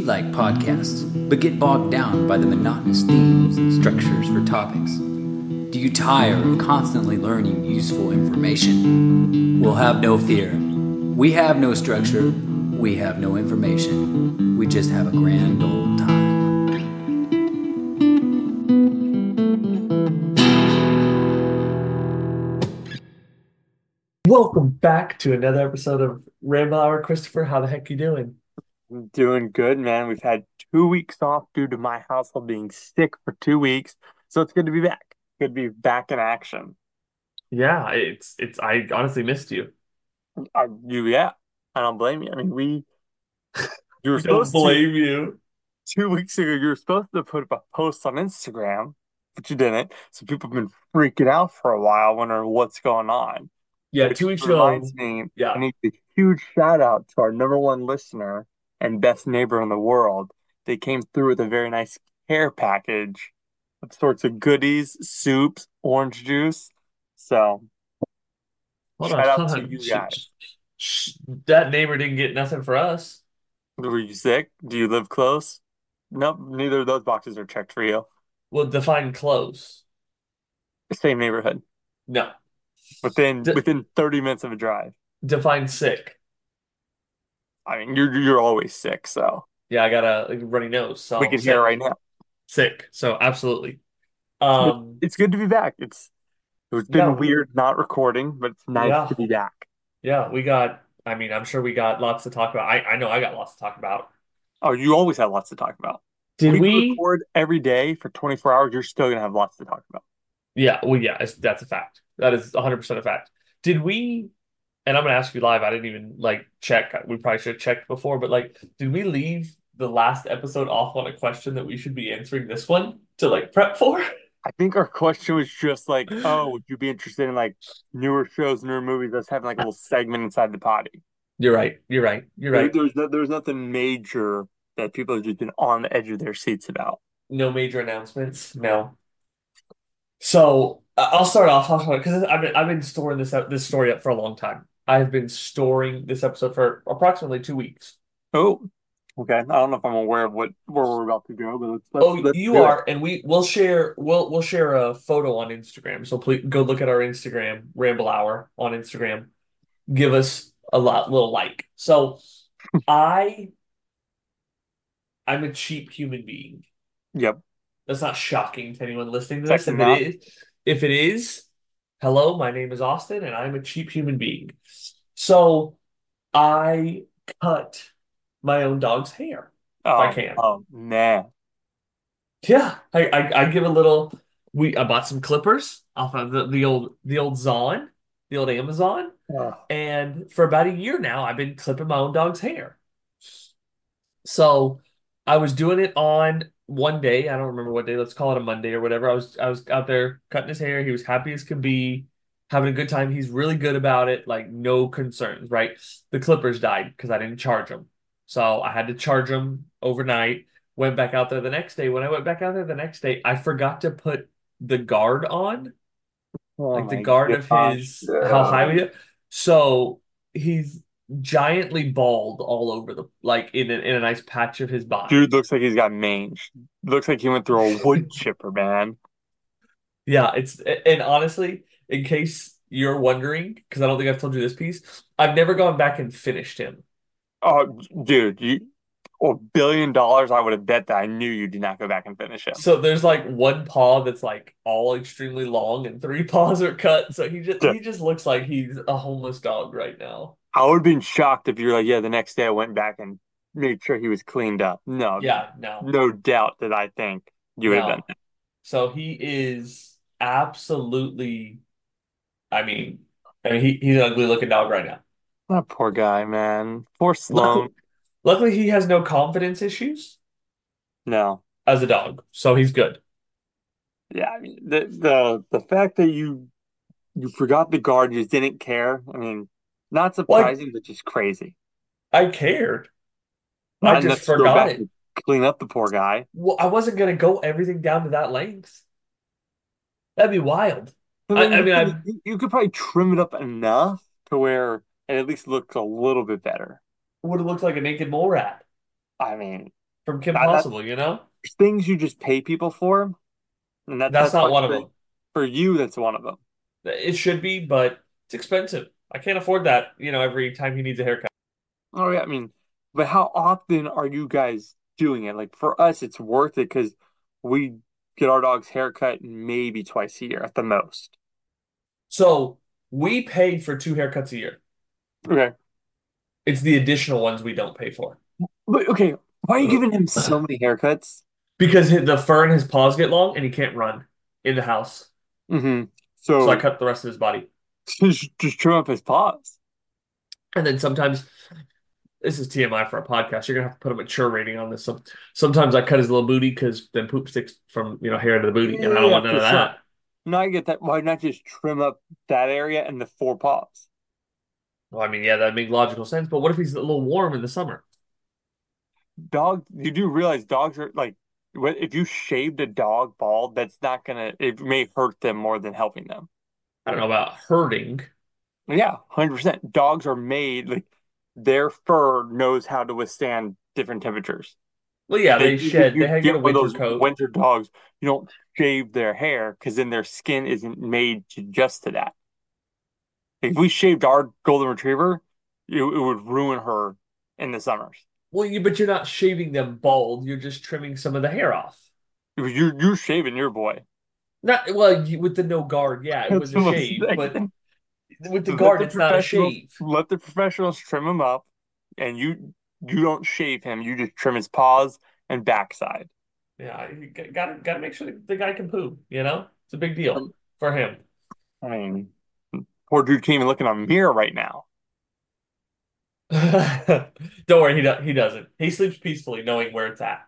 like podcasts, but get bogged down by the monotonous themes and structures for topics? Do you tire of constantly learning useful information? Well, have no fear. We have no structure, we have no information. We just have a grand old time. Welcome back to another episode of Ramble Hour. Christopher, how the heck you doing? I'm doing good, man. We've had 2 weeks off due to my household being sick for 2 weeks. So it's good to be back. Good to be back in action. Yeah, it's I honestly missed you. Yeah, I don't blame you. I mean, you were I don't supposed to, blame you. 2 weeks ago, you were supposed to put up a post on Instagram, but you didn't. So people have been freaking out for a while, wondering what's going on. Yeah, Which 2 weeks ago. reminds me, I Yeah. need a huge shout out to our number one listener and best neighbor in the world. They came through with a very nice care package of sorts of goodies, soups, orange juice. So Hold on, shout out hold to on. you guys. That neighbor didn't get nothing for us. Were you sick? Do you live close? Nope, neither of those boxes are checked for you. Well, define close. Same neighborhood. No. Within D within 30 minutes of a drive. define sick. I mean, you're always sick, so Yeah, I got a like, runny nose, so we I'm can hear it sick. right now. Sick. So absolutely. But Um, it's good to be back. It's been no. weird not recording, but it's nice Yeah. to be back. Yeah, we got I mean, I'm sure we got lots to talk about. I know I got lots to talk about. Oh, you always have lots to talk about. Did We could we? record every day for 24 hours. You're still gonna have lots to talk about. Yeah, well, yeah, that's a fact. That is 100% a fact. Did we, and I'm gonna ask you live, I didn't even like check. We probably should have checked before, but like, did we leave the last episode off on a question that we should be answering this one to like prep for? I think our question was just like, oh, would you be interested in like newer shows, newer movies? Us having like a little segment inside the potty. You're right. You're right. You're right. There's nothing major that people have just been on the edge of their seats about. No major announcements. No. So I'll start off. Because I've been storing this story up for a long time. I've been storing this episode for approximately 2 weeks. Oh, okay. I don't know if I'm aware of what where we're about to go, but Oh, let's you do it. are, and we'll share a photo on Instagram. So please go look at our Instagram, Ramble Hour on Instagram. Give us a little like. So I I'm a cheap human being. Yep. That's not shocking to anyone listening to this. Technically not. If it is, hello, my name is Austin, and I'm a cheap human being. So I cut my own dog's hair if I can. Oh man. Yeah, I give a little. I bought some clippers off of the old Zon, the old Amazon, Oh, and for about a year now, I've been clipping my own dog's hair. So I was doing it on one day. I don't remember what day. Let's call it a Monday or whatever. I was out there cutting his hair. He was happy as could be, having a good time. He's really good about it. Like no concerns, right? The clippers died because I didn't charge them, so I had to charge them overnight. Went back out there the next day. When I went back out there the next day, I forgot to put the guard on, oh like the my guard of gosh. his how high we. So he's giantly bald all over the like in a nice patch of his body. Dude looks like he's got mange. Looks like he went through a wood chipper, man. Yeah, and honestly, in case you're wondering, because I don't think I've told you this piece, I've never gone back and finished him. Oh, dude, you $1 billion, I would have bet that I knew you did not go back and finish him. So there's like one paw that's like all extremely long and three paws are cut. So Dude, he just looks like he's a homeless dog right now. I would have been shocked if you're like, yeah, the next day I went back and made sure he was cleaned up. No, Yeah, no, no doubt that I think you would have done no. So he is absolutely, I mean, he's an ugly looking dog right now. that. That poor guy, man. Poor Luckily, Sloan. luckily he has no confidence issues No. as a dog, so he's good. Yeah, I mean the fact that you forgot the guard, you just didn't care. I mean, not Like surprising, but just crazy. I cared. I Not just enough to go forgot back it. and clean up the poor guy. Well, I wasn't gonna go everything down to that length. That'd be wild. And I, then I the mean, thing is, I you could probably trim it up enough to where it at least looks a little bit better. would have looked like a naked mole rat. I mean, from Kim That's Possible, you know? things you just pay people for, and That's that's not one one of thing. them. For you, that's one of them. It should be, but it's expensive. I can't afford that, every time he needs a haircut. Oh yeah, I mean, but how often are you guys doing it? Like for us, it's worth it because we get our dog's haircut maybe twice a year at the most. So we pay for 2 haircuts a year. Okay. It's the additional ones we don't pay for. But okay, why are you giving him so many haircuts? Because the fur in his paws get long and he can't run in the house. Hmm. So I So cut the rest of his body. just trim up his paws. And then sometimes, this is TMI for a podcast. You're gonna have to put a mature rating on this. Sometimes I cut his little booty because then poop sticks from hair to the booty, and I don't Yeah, want none for of sure. that. No, I get that. Why not just trim up that area and the four paws? Well, I mean, yeah, that makes logical sense. But what if he's a little warm in the summer? Dog, you do realize dogs are like, if you shaved a dog bald, that's not gonna, it may hurt them more than helping them. I don't know about hurting. Yeah, 100%. Dogs are made like their fur knows how to withstand different temperatures. Well, yeah, They, they if shed. you They get get a one of winter those coat. winter dogs, you don't shave their hair because then their skin isn't made to adjust to that. If we shaved our golden retriever, it would ruin her in the summers. Well, but you're not shaving them bald. You're just trimming some of the hair off. You're shaving your boy. Not well with the no guard. Yeah, it That's was a what I'm shave, but saying. with the Let guard, the it's not a professionals shave. let the professionals trim him up, and you don't shave him. You just trim his paws and backside. Yeah, you gotta make sure the guy can poop. It's a big deal for him. I mean, poor dude can't even look in a mirror right now. Don't worry, he doesn't. He sleeps peacefully, knowing where it's at.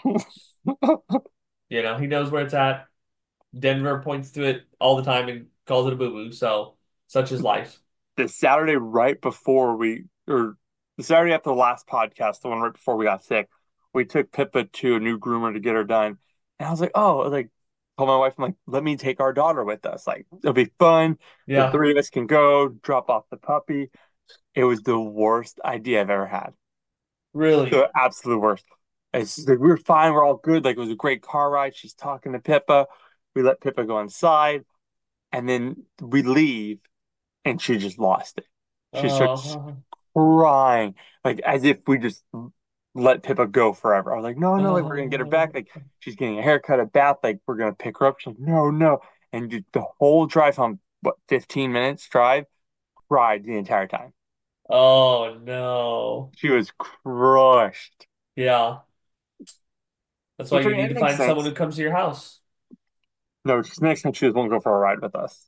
He knows where it's at. Denver points to it all the time and calls it a boo-boo. So such is life. The Saturday right before or the Saturday after the last podcast, the one right before we got sick, we took Pippa to a new groomer to get her done. And I was like, oh, like, told my wife, I'm like, let me take our daughter with us. Like, it'll be fun. The Yeah, three of us can go drop off the puppy. It was the worst idea I've ever had. really. The absolute worst. It's like we were fine, we're all good. Like it was a great car ride. She's talking to Pippa. We let Pippa go inside, and then we leave, and she just lost it. She starts Uh, crying, like as if we just let Pippa go forever. I was like, no, no, like we're gonna get her uh, back. Like she's getting a haircut, a bath. Like we're gonna pick her up. She's like, no, no. And the whole drive home, what, 15 minutes drive, cried the entire time. oh no. She was crushed. Yeah. That's why Which I you mean, need it to makes find someone sense. who comes to your house. No, next time she just won't go for a ride with us.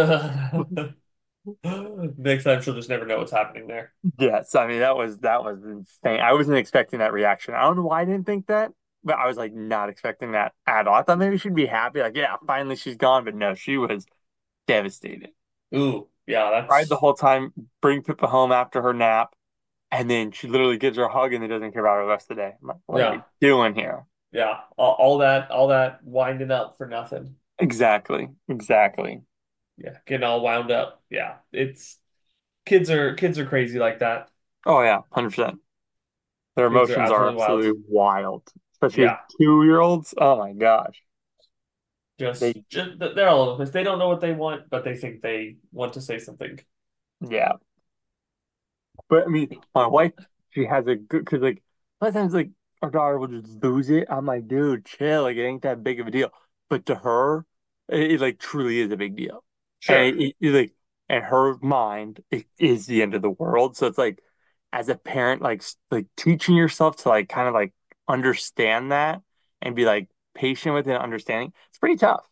Next time she'll just never know what's happening there. Yes, I mean that was insane. I wasn't expecting that reaction. I don't know why I didn't think that, but I was like not expecting that at all. I thought maybe she'd be happy, like yeah, finally she's gone, but no, she was devastated. Ooh, yeah, Cried the that's whole time, bring Pippa home after her nap, and then she literally gives her a hug and then doesn't care about her the rest of the day. I'm like, what are we yeah, doing here? yeah. All that winding up for nothing. Exactly, exactly. Yeah, getting all wound up. Yeah, it's kids are crazy like that. Oh yeah, 100%. Their Kids are emotions are absolutely wild. absolutely wild, especially with Yeah, 2 year olds. Oh my gosh. They just they're all over the place. They don't know what they want, but they think they want to say something. Yeah. But I mean, my wife, she has a good, because like, a lot of times, like, our daughter will just lose it. I'm like, dude, chill. Like, it ain't that big of a deal. But to her, it like truly is a big deal. And Sure. like, in her mind, it is the end of the world. So it's like, as a parent, like, like teaching yourself to like kind of like understand that and be like patient with it and understanding, it's pretty tough.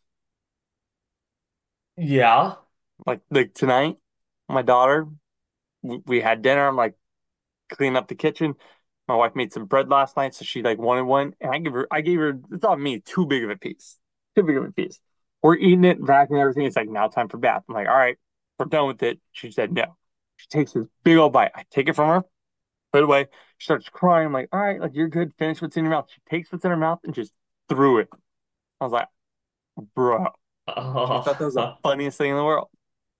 Yeah. Like tonight, my daughter, we had dinner. I'm like, clean up the kitchen. My wife made some bread last night, so she like wanted one, and I gave her. It's not me, too big of a piece, too big of a piece. We're eating it, vacuuming everything. It's like now time for bath. I'm like, all right, we're done with it. She said no. She takes this big old bite. I take it from her, put it away. She starts crying. I'm like, all right, like you're good. Finish what's in your mouth. She takes what's in her mouth and just threw it. I was like, bro. She thought that was the funniest thing in the world.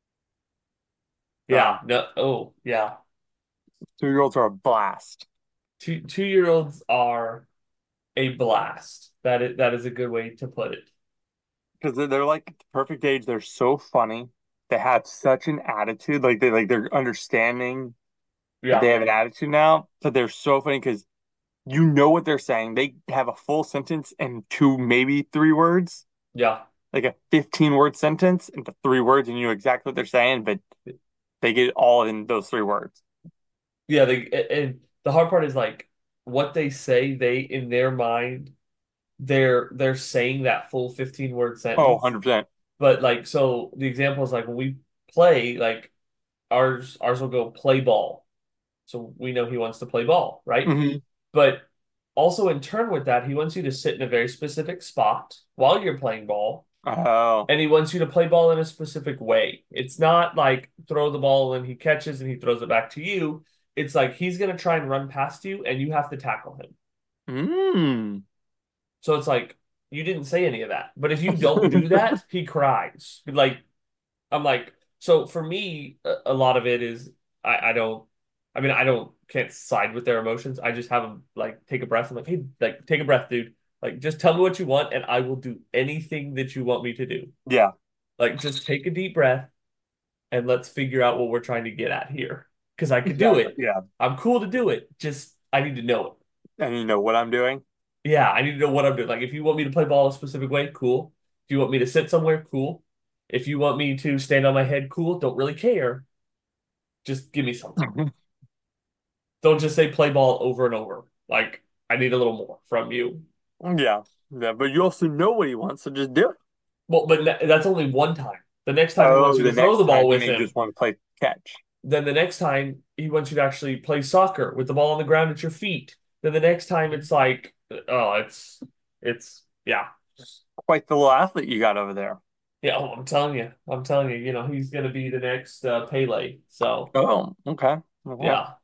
Yeah. No. Oh, yeah. 2 year olds are a blast. Two 2-year-olds are. a blast. That is a good way to put it. Because they're like the perfect age. They're so funny. They have such an attitude. Like they're understanding that they Yeah, have an attitude now, but they're so funny because you know what they're saying. They have a full sentence in two, maybe three words, yeah, like a 15-word sentence into three words, and you know exactly what they're saying, but they get it all in those three words. yeah. And the hard part is like what they say. They in their mind, they're saying that full 15-word Oh, sentence. 100%. But like, so the example is like when we play, like ours will go play ball. So we know he wants to play ball, right? Hmm. But also in turn with that, he wants you to sit in a very specific spot while you're playing ball, Oh. and he wants you to play ball in a specific way. It's not like throw the ball and he catches and he throws it back to you. It's like he's gonna try and run past you and you have to tackle him. Mm. So it's like you didn't say any of that. But if you don't do that, he cries. Like I'm like, so for me, a lot of it is I don't, I mean, I don't, can't side with their emotions. I just have them like take a breath. I'm like, hey, like take a breath, dude. Like just tell me what you want and I will do anything that you want me to do. Yeah. Like just take a deep breath and let's figure out what we're trying to get at here. Because I could do Exactly. it. Yeah. I'm cool to do it. Just I need to know it. And you know what I'm doing? Yeah, I need to know what I'm doing. Like if you want me to play ball a specific way, cool. If you want me to sit somewhere, cool. If you want me to stand on my head, cool. Don't really care. Just give me something. Don't just say play ball over and over. Like, I need a little more from you. Yeah. Yeah. But you also know what he wants, so just do it. Well, but that's only one time. The next time he wants Oh, you to the throw next the time ball he with may him. just want to play catch. Then the next time he wants you to actually play soccer with the ball on the ground at your feet. Then the next time it's like, oh, yeah. Quite the little athlete you got over there. Yeah, oh, I'm telling you, he's gonna be the next Pele. So Oh, okay. Okay. yeah,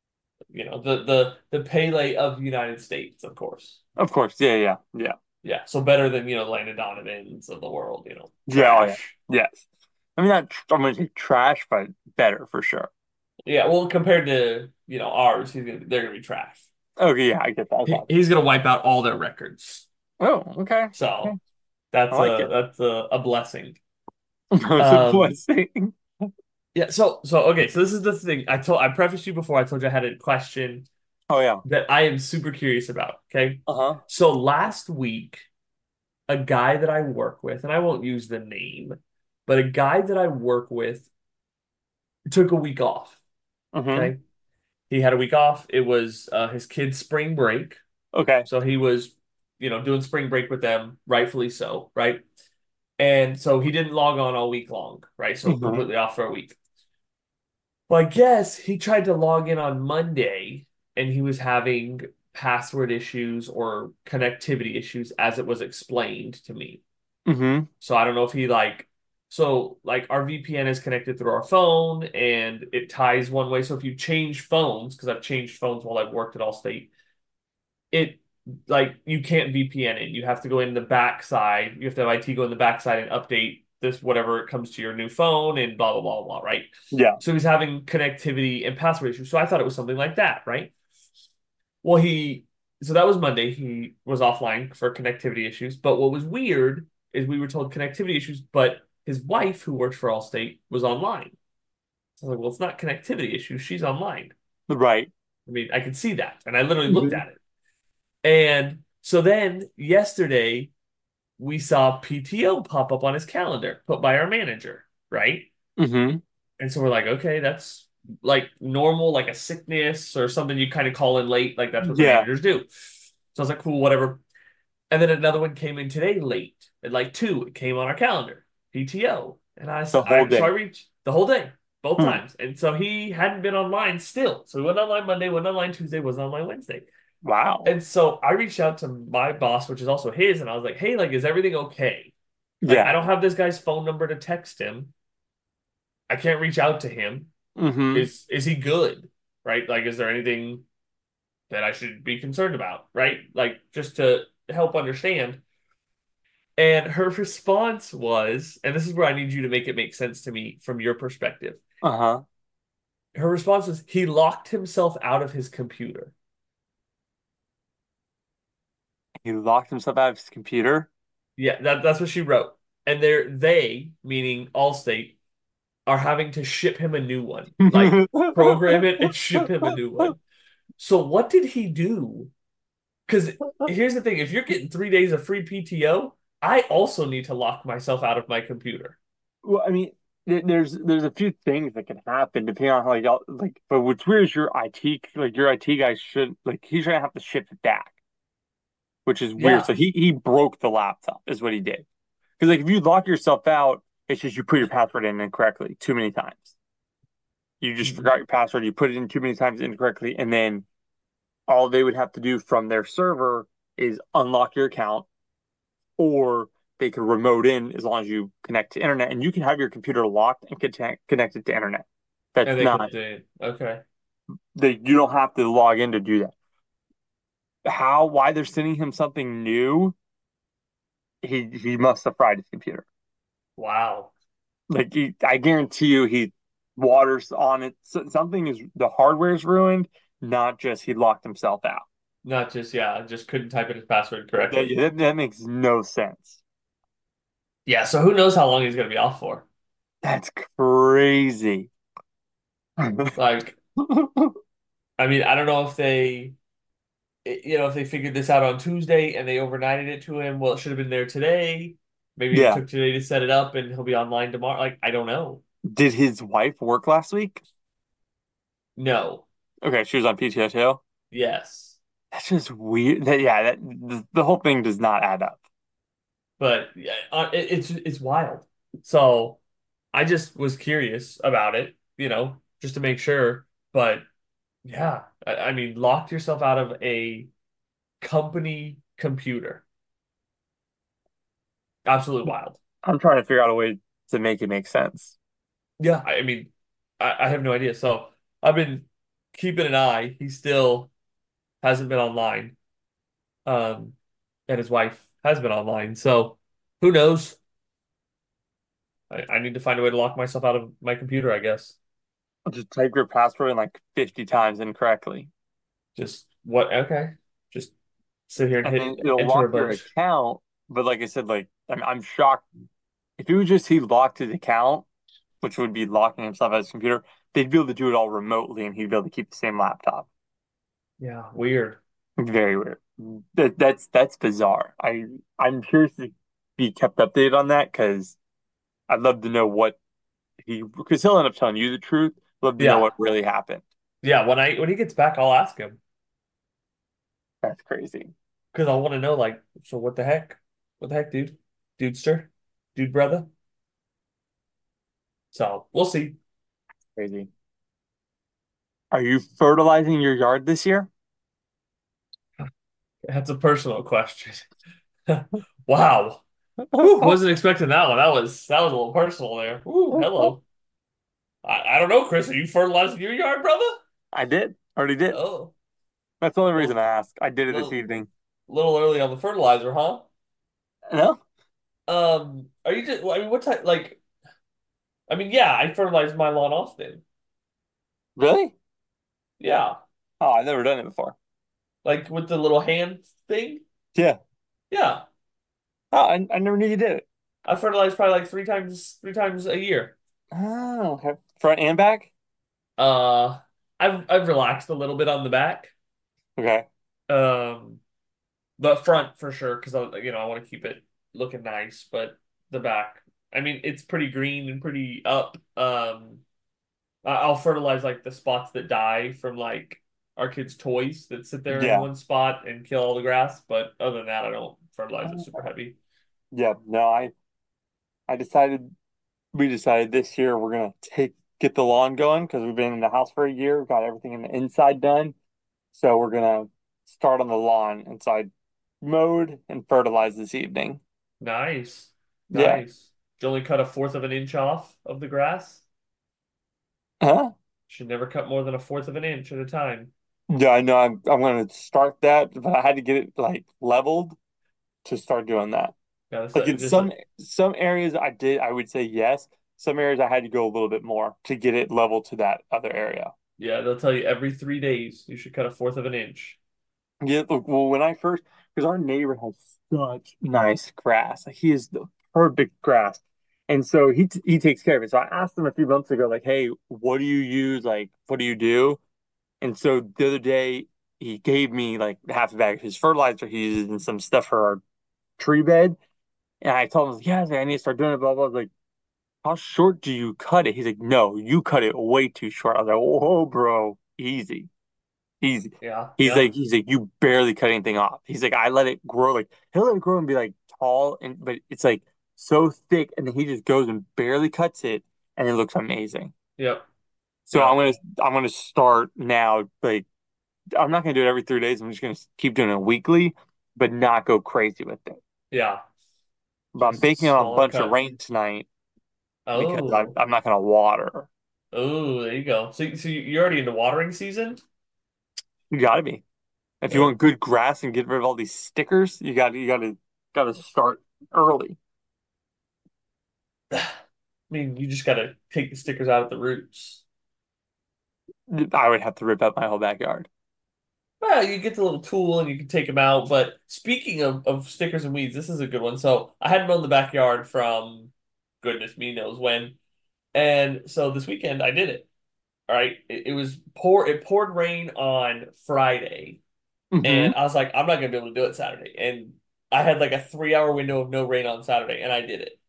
the Pele of the United States, of course. Of course. Yeah, yeah, yeah. Yeah, so better than Landon Donovans of the world, Yeah, oh yeah. trash. Yes. I mean, not, I'm gonna say trash, but better for sure. Yeah, well, compared to ours, they're gonna be trash. Okay, yeah, I get that. I got He's gonna wipe out all their records. you. Oh, okay. Okay. So I that's like a it. that's a blessing. It's a Um, blessing. yeah. So okay. So this is the thing. I prefaced you before. I told you I had a question Oh, yeah. that I am super curious about. Okay. Uh-huh. So last week, a guy that I work with, and I won't use the name, but a guy that I work with took a week off. Mm-hmm. Okay. He had a week off. It was his kid's spring break. Okay. So he was, doing spring break with them, rightfully so, right? And so he didn't log on all week long, right? So Mm-hmm. completely off for a week. Well, I guess he tried to log in on Monday and he was having password issues or connectivity issues as it was explained to me. Mm-hmm. So I don't know if he like our VPN is connected through our phone and it ties one way. So if you change phones, because I've changed phones while I've worked at Allstate, it like you can't VPN in. You have to go in the backside. You have to have IT go in the backside and update this whatever it comes to your new phone and blah blah blah blah, right? Yeah. So he's having connectivity and password issues. So I thought it was something like that, right? Well, so that was Monday. He was offline for connectivity issues. But what was weird is we were told connectivity issues, but his wife, who works for Allstate, was online. So I was like, well, it's not connectivity issues. She's online. Right. I mean, I could see that. And I literally looked Mm-hmm. at it. And so then yesterday we saw PTO pop up on his calendar put by our manager, right? Mm-hmm. And so we're like, okay, that's like normal, like a sickness or something you kind of call in late. Like that's what the Yeah. managers do. So I was like, cool, whatever. And then another one came in today late at like 2. It came on our calendar, PTO. And The whole so I day. reached the whole day, both Hmm. times. And so he hadn't been online still. So he went online Monday, went online Tuesday, wasn't online Wednesday. Wow. And so I reached out to my boss, which is also his, and I was like, hey, like, is everything okay? Like, I Yeah. don't have this guy's phone number to text him. I can't reach out to him. Mm-hmm. Is he good? Right? Like, is there anything that I should be concerned about? Right? Like, just to help understand. And her response was, and this is where I need you to make it make sense to me from your perspective. Uh-huh. Her response was, he locked himself out of his computer. He locked himself out of his computer. Yeah, that's what she wrote. And meaning Allstate, are having to ship him a new one. Like program it and ship him a new one. So what did he do? Because here's the thing, if you're getting 3 days of free PTO, I also need to lock myself out of my computer. Well, I mean, there's a few things that can happen depending on how like. But what's weird is your IT guy should like he shouldn't have to ship it back, which is weird. Yeah. So he broke the laptop, is what he did. Because like if you lock yourself out, it's just you put your password in incorrectly too many times. You just forgot your password. You put it in too many times incorrectly, and then all they would have to do from their server is unlock your account, or they could remote in as long as you connect to internet, and you can have your computer locked and connected to internet. That's And they not could do okay. you don't have to log in to do that. Why they're sending him something new? He must have fried his computer. Wow. Like I guarantee you, he waters on it. Something is the hardware's ruined, not just he locked himself out. Not just, yeah, just couldn't type in his password correctly. That makes no sense. Yeah, so who knows how long he's gonna be off for? That's crazy. Like, I mean, I don't know if if they figured this out on Tuesday and they overnighted it to him. Well, it should have been there today. Maybe it Yeah. took today to set it up and he'll be online tomorrow. Like, I don't know. Did his wife work last week? No. Okay, she was on PTO too. Yes. That's just weird. The whole thing does not add up. But yeah, it's wild. So I just was curious about it, just to make sure. But yeah, I mean, locked yourself out of a company computer. Absolutely wild. I'm trying to figure out a way to make it make sense. Yeah, I mean, I have no idea. So I've been keeping an eye. He still hasn't been online. Um, and his wife has been online. So who knows? I need to find a way to lock myself out of my computer, I guess. I'll just type your password in like 50 times incorrectly. Just what? Okay. Just sit here and And hit then it'll enter a lock your bunch. account. But like I said, like I'm shocked. If it was just he locked his account, which would be locking himself out of his computer, they'd be able to do it all remotely and he'd be able to keep the same laptop. Yeah, weird. Very weird. That's bizarre. I'm curious to be kept updated on that because I'd love to know what because he'll end up telling you the truth. Love to know Yeah. what really happened. Yeah, when he gets back, I'll ask him That's crazy. because I want to know, like, so what the heck? What the heck, dude? Dudester? Dude brother? So we'll see. Crazy. Are you fertilizing your yard this year? That's a personal question. Wow. Whew, wasn't expecting that one. That was a little personal there. Ooh, hello. I don't know, Chris. Are you fertilizing your yard, brother? I did. Already did. Oh, That's the only reason little I asked. I did it this little evening. little early on the fertilizer, huh? No? Are you just? I mean, what type? Like, I mean, yeah, I fertilize my lawn often. Really? Yeah, Oh, I've never done it before. like with the little hand thing. Yeah. Yeah, Oh, I never knew you did it. I fertilize probably like three times a year. Oh, okay. Front and back? Uh, I've relaxed a little bit on the back. Okay. Um, but front for sure because I want to keep it looking nice. But the back, I mean, it's pretty green and pretty up. I'll fertilize like the spots that die from like our kids' toys that sit there in Yeah. one spot and kill all the grass. But other than that, I don't fertilize it super heavy. Yeah. No, I decided we decided this year we're gonna get the lawn going because we've been in the house for a year. We've got everything in the inside done. So we're gonna start on the lawn. And so I mowed and fertilized this evening. Nice, Yeah. nice. You only cut a fourth of an inch off of the grass. Huh? Should never cut more than a fourth of an inch at a time. Yeah, I know I'm gonna start that, but I had to get it like leveled to start doing that. Yeah, Like in this, some areas I would say yes. Some areas I had to go a little bit more to get it level to that other area. yeah, they'll tell you every 3 days you should cut a fourth of an inch. Yeah, look, well, when I first, because our neighbor has such nice grass, like he is the perfect grass, and so he takes care of it. So I asked him a few months ago, like, hey, what do you use? Like, what do you do? And so the other day, he gave me like half a bag of his fertilizer he uses and some stuff for our tree bed. And I told him, like, yeah, I need to start doing it. Blah blah. I was like, how short do you cut it? He's like, no, you cut it way too short. I was like, whoa, bro, easy. Easy. Yeah, He's yeah, like, you barely cut anything off. He's like, I let it grow. Like he'll let it grow and be like tall, and but it's like so thick, and then he just goes and barely cuts it, and it looks amazing. yep, So yep, I'm gonna start now. Like I'm not gonna do it every 3 days. I'm just gonna keep doing it weekly, but not go crazy with it. yeah. But I'm Just banking on a smaller bunch of cut. rain tonight because Oh, I'm not gonna water. oh, there you go. So you're already in the watering season? You gotta be. If you Yeah. want good grass and get rid of all these stickers, gotta start early. I mean, you just gotta take the stickers out at the roots. I would have to rip up my whole backyard. Well, you get the little tool and you can take them out. But speaking of stickers and weeds, this is a good one. So I hadn't mown the backyard from goodness me knows when. And so this weekend I did it. All right. It poured rain on Friday. Hmm. And I was like, I'm not gonna be able to do it Saturday. And I had like a 3 hour window of no rain on Saturday, and I did it.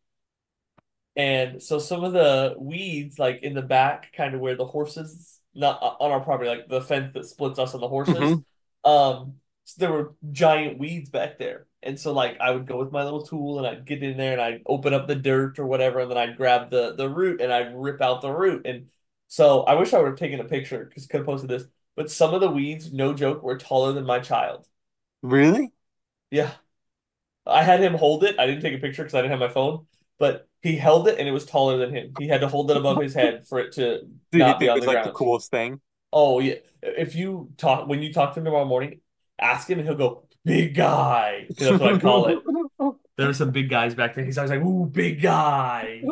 And so some of the weeds, like in the back, kind of where the horses, not on our property, like the fence that splits us and the horses, Hmm. so there were giant weeds back there. And so like I would go with my little tool and I'd get in there and I'd open up the dirt or whatever, and then I'd grab the root and I'd rip out the root. And so I wish I would have taken a picture because I could have posted this. But some of the weeds, no joke, were taller than my child. Really? Yeah. I had him hold it. I didn't take a picture because I didn't have my phone, but he held it and it was taller than him. He had to hold it above his head for it to Did he not be think it on was the like the ground. coolest thing? Oh yeah. If you talk when you talk to him tomorrow morning, ask him and he'll go, big guy. Because that's what I call it. There were some big guys back there. He's always like, ooh, big guy.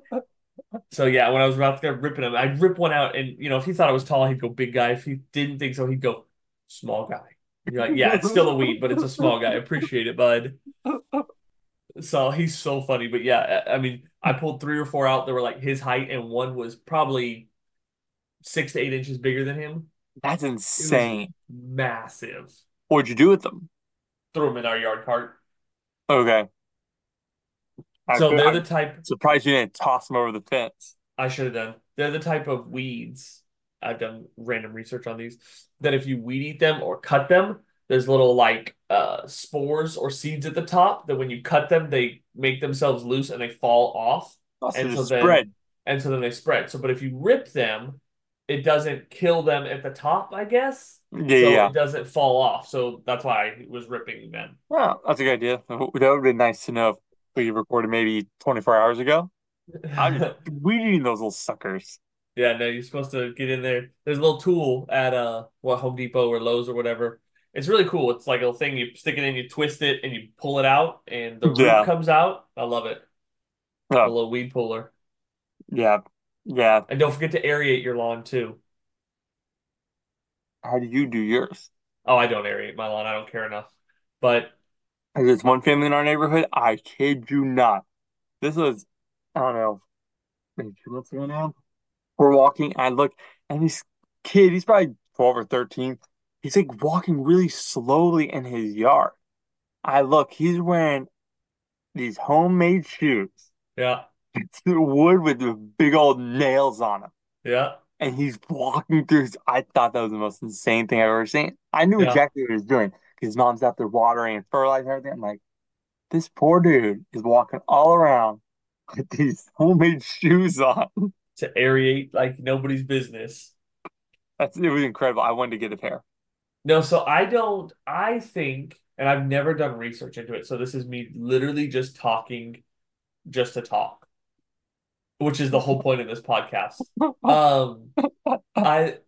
So yeah, when I was about to start ripping him, I'd rip one out and if he thought it was tall, he'd go big guy. If he didn't think so, he'd go small guy. And you're like, yeah, it's still a weed, but it's a small guy. Appreciate it, bud. So he's so funny. But yeah, I mean, I pulled three or four out that were like his height, and one was probably 6 to 8 inches bigger than him. That's It was insane. massive. What'd you do with them? Threw him in our yard cart. Okay. So they're the I'm type surprised you didn't toss them over the fence. I should have done. They're the type of weeds. I've done random research on these that if you weed eat them or cut them, there's little like spores or seeds at the top that when you cut them, they make themselves loose and they fall off. Also, And so just then spread. they spread. So but if you rip them, it doesn't kill them at the top, I guess. Yeah, So yeah. it doesn't fall off. So that's why I was ripping them. Well, that's a good idea. That would have been nice to know if we recorded maybe 24 hours ago. I'm just weeding those little suckers. Yeah, no, you're supposed to get in there. There's a little tool at what Home Depot or Lowe's or whatever. It's really cool. It's like a little thing you stick it in, you twist it, and you pull it out, and the root Yeah. comes out. I love it. The Oh, little weed puller. yeah. Yeah. And don't forget to aerate your lawn too. How do you do yours? Oh, I don't aerate my lawn. I don't care enough. But There's one family in our neighborhood. I kid you not. This was, I don't know, maybe 2 months ago now. We're walking. I look, and this kid, he's probably 12 or 13. He's like walking really slowly in his yard. I look, he's wearing these homemade shoes. yeah, It's the wood with the big old nails on them. yeah, And he's walking through his, I thought that was the most insane thing I've ever seen. I knew yeah. exactly what he was doing because his mom's out there watering and fertilizing everything. I'm like, this poor dude is walking all around with these homemade shoes on. To aerate like nobody's business. It was incredible. I wanted to get a pair. No, so I don't. I think, and I've never done research into it. So this is me literally just talking, just to talk, which is the whole point of this podcast. Um, I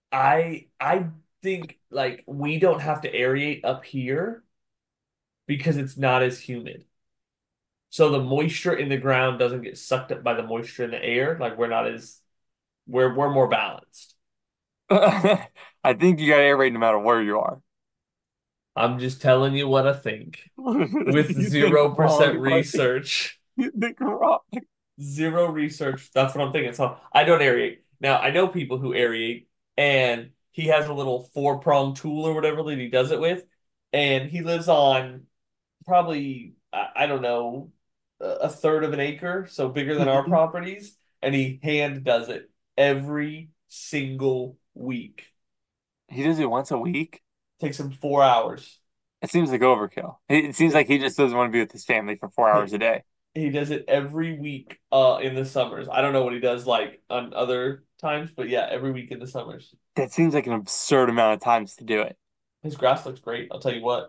I think like we don't have to aerate up here because it's not as humid. So the moisture in the ground doesn't get sucked up by the moisture in the air. Like we're more balanced. I think you got to air raid no matter where you are. I'm just telling you what I think with You think wrong, 0% buddy. research. You think wrong. Zero research. That's what I'm thinking. So I don't aerate. Now I know people who aerate, and he has a little four-prong tool or whatever that he does it with, and he lives on probably I don't know a third of an acre, so bigger than our Mhm. properties, and he hand does it every single week. He does it once a week. Takes him 4 hours. It seems like overkill. It seems like he just doesn't want to be with his family for 4 hours a day. He does it every week in the summers. I don't know what he does like on other times, but yeah, every week in the summers. That seems like an absurd amount of times to do it. His grass looks great. I'll tell you what.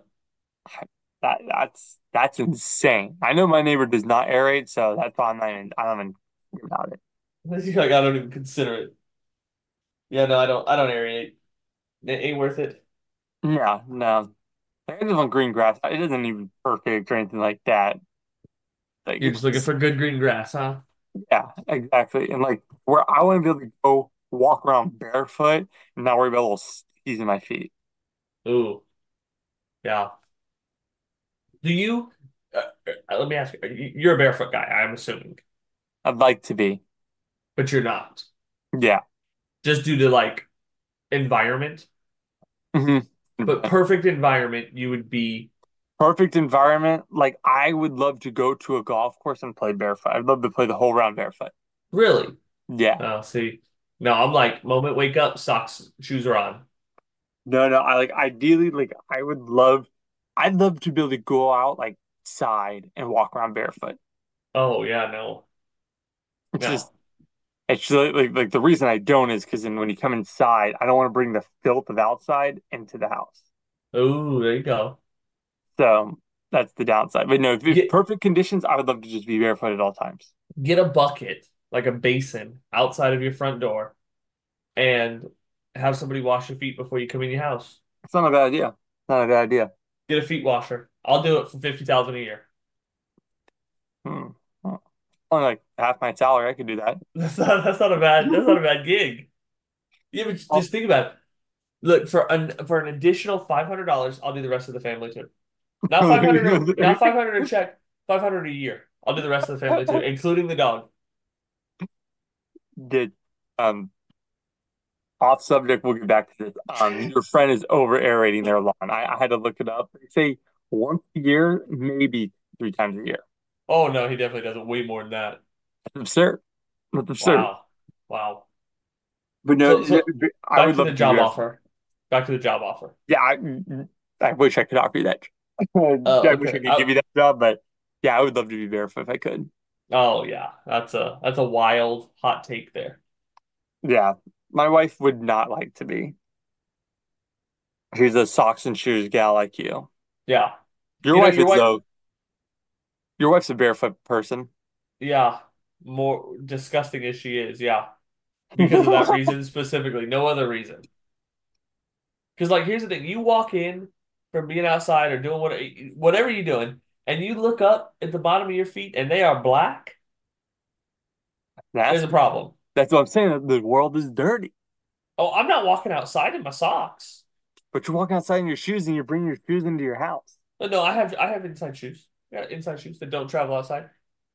That's insane. I know my neighbor does not aerate, so that's why I don't even think about it. Like I don't even consider it. Yeah, no, I don't aerate. It ain't worth it. Yeah, no. Like, I live on green grass. It isn't even perfect or anything like that. Like You're just looking for good green grass, huh? yeah, exactly. And like where I want to be able to go walk around barefoot and not worry about little stickies in my feet. Ooh, yeah. Do you? Let me ask you. You're a barefoot guy, I'm assuming, I'd like to be. but you're not. Yeah. Just due to like environment. hmm But perfect environment, you would be Perfect environment. Like I would love to go to a golf course and play barefoot. I'd love to play the whole round barefoot. really. Yeah. Oh, see. No, I'm like moment wake up, socks, shoes are on. No, no. I like ideally like I'd love to be able to go out like side and walk around barefoot. Oh yeah, no, It's just no. it's just, like the reason I don't is because then when you come inside, I don't want to bring the filth of outside into the house. Oh, there you go. So that's the downside. But no, if Get perfect conditions, I would love to just be barefoot at all times. get a bucket, like a basin, outside of your front door, and have somebody wash your feet before you come in your house. It's not a bad idea. Not a bad idea. Get a feet washer. I'll do it for 50,000 a year. Hmm. Well, only like half my salary, I could do that. That's not a bad gig. Yeah, but Oh, just think about it. Look, for an additional $500, I'll do the rest of the family too. Not 500 a check, 500 a year. I'll do the rest of the family too, including the dog. did um off subject, we'll get back to this. Your friend is over aerating their lawn. I had to look it up. They say once a year, maybe 3 times a year. Oh no, he definitely does it way more than that. That's absurd. That's absurd. Wow. Wow. But no, So I back would to love the to be job barefoot. offer. Back to the job offer. Yeah, I wish I could offer you that. Oh, I wish I okay. could give you that job, but yeah, I would love to be barefoot if I could. Oh yeah. That's a wild hot take there. Yeah, my wife would not like to be. She's a socks and shoes gal like you. Yeah. Your You know, wife your is wife, though. Your wife's a barefoot person. yeah, more disgusting as she is, yeah. Because of that reason specifically, no other reason. Because like here's the thing, you walk in from being outside or doing whatever you're doing, and you look up at the bottom of your feet and they are black, there's a Nasty. problem. That's what I'm saying. The world is dirty. Oh, I'm not walking outside in my socks. But you're walking outside in your shoes and you're bringing your shoes into your house. No, I have inside shoes. Yeah, inside shoes that don't travel outside.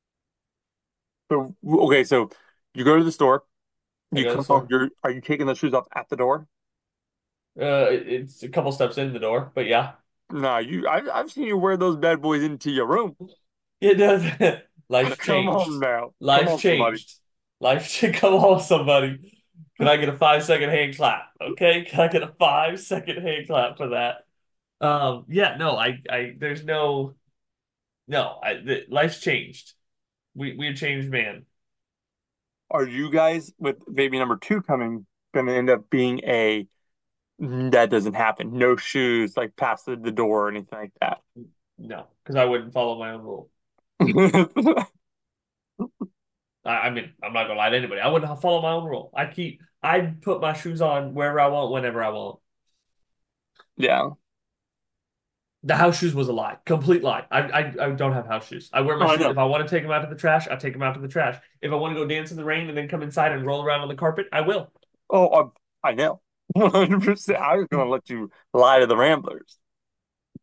So okay, so you go to the store, I you go to the come home, store. are you taking those shoes off at the door? It's a couple steps in the door, but yeah. No, I've seen you wear those bad boys into your room. It does. Life's Come on changed. now. Come Life's on, somebody. changed. Come on, somebody. Can I get a 5 second hand clap? Okay, can I get a 5 second hand clap for that? Yeah, no, there's life's changed. We a changed man. Are you guys with baby number two coming gonna end up being a that doesn't happen? No shoes like past the door or anything like that. No, because I wouldn't follow my own rule. I mean, I'm not gonna lie to anybody. I wouldn't follow my own rule. I'd put my shoes on wherever I want, whenever I want. Yeah. The house shoes was a lie, complete lie. I don't have house shoes. I wear my Oh, I shoes. know. If I want to take them out to the trash, I take them out to the trash. If I want to go dance in the rain and then come inside and roll around on the carpet, I will. Oh, I know. 100%. I was gonna let you lie to the Ramblers.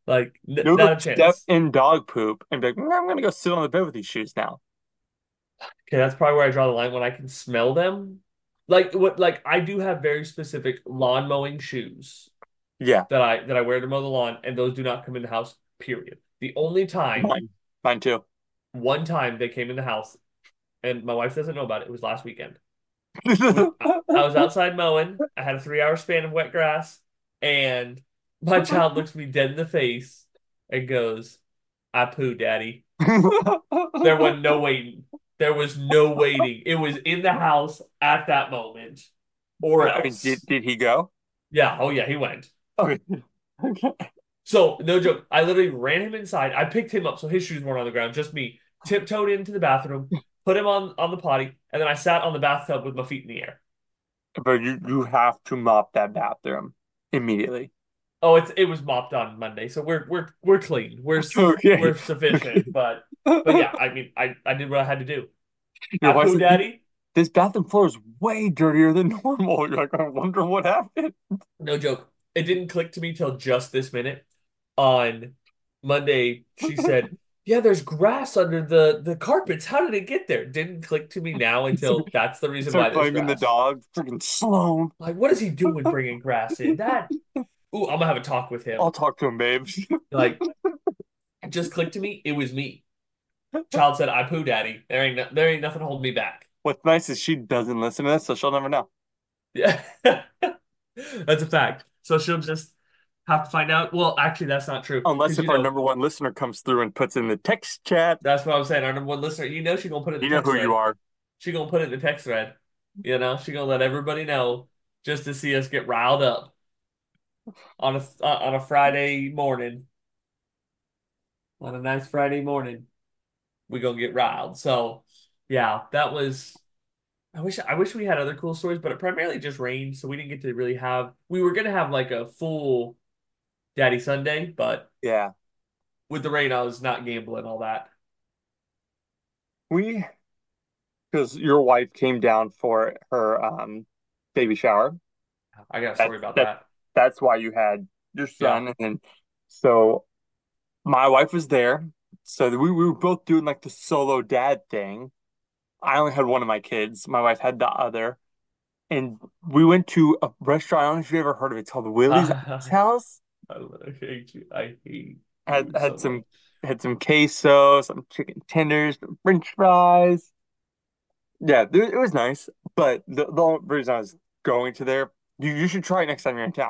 Like, You'll go not a step chance. in dog poop and be like, "Mm, I'm gonna go sit on the bed with these shoes now." Okay, that's probably where I draw the line when I can smell them. Like I do have very specific lawn mowing shoes Yeah, that I wear to mow the lawn, and those do not come in the house, period. The only time, mine, mine too. one time they came in the house, and my wife doesn't know about it, it was last weekend. I was outside mowing. I had a 3 hour span of wet grass, and my child looks me dead in the face and goes, "I poo, Daddy." There was no waiting. There was no waiting. It was in the house at that moment, or I mean, did else. did he go? Yeah, oh yeah, he went. Okay. Okay. So, no joke, I literally ran him inside. I picked him up so his shoes weren't on the ground, just me. Tiptoed into the bathroom, put him on the potty, and then I sat on the bathtub with my feet in the air. But you have to mop that bathroom immediately. Oh, it was mopped on Monday, so we're clean. Okay. We're sufficient, but Okay. yeah, I mean, I did what I had to do. Your I wife's poo like, daddy. this bathroom floor is way dirtier than normal. You're like, I wonder what happened. No joke. It didn't click to me till just this minute. On Monday, she said, "Yeah, there's grass under the carpets. How did it get there?" Didn't click to me now until that's the reason why Start there's blaming the grass. dog. Freaking Sloan. Like, what is he doing bringing grass in? That, ooh, I'm gonna have a talk with I'll him. talk to him, babe. Like, it just clicked to me. It was me. Child said, "I poo, daddy." There ain't nothing holding me back. What's nice is she doesn't listen to this, so she'll never know. Yeah, that's a fact. So she'll just have to find out. Well, actually, that's not true Unless because if our number one listener comes through and puts in the text chat, that's what I was saying. Our number one listener, she's gonna put it in you the know text who you thread. are. She gonna put it in the text thread. She gonna let everybody know just to see us get riled up on a Friday morning. On a nice Friday morning, we gonna get riled. So, yeah, that was. I wish we had other cool stories, but it primarily just rained, so we didn't get to really have. We were gonna have like a full Daddy Sunday, but Yeah. with the rain, I was not gambling all that. We, because your wife came down for her baby shower. I got a That's story about that that. that's why you had your Yeah. son. And then so my wife was there. So we were both doing like the solo dad thing. I only had one of my kids. My wife had the other. And we went to a restaurant. I don't know if you ever heard of it. It's called Willie's Ice I House. hate you. I hate Had you had so much. some had some queso, some chicken tenders, some French fries. Yeah, it was nice. But the only reason I was going to there, you should try it next time you're in town.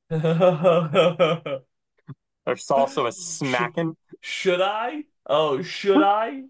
Their salsa was Should, smacking. should I? Oh, should I?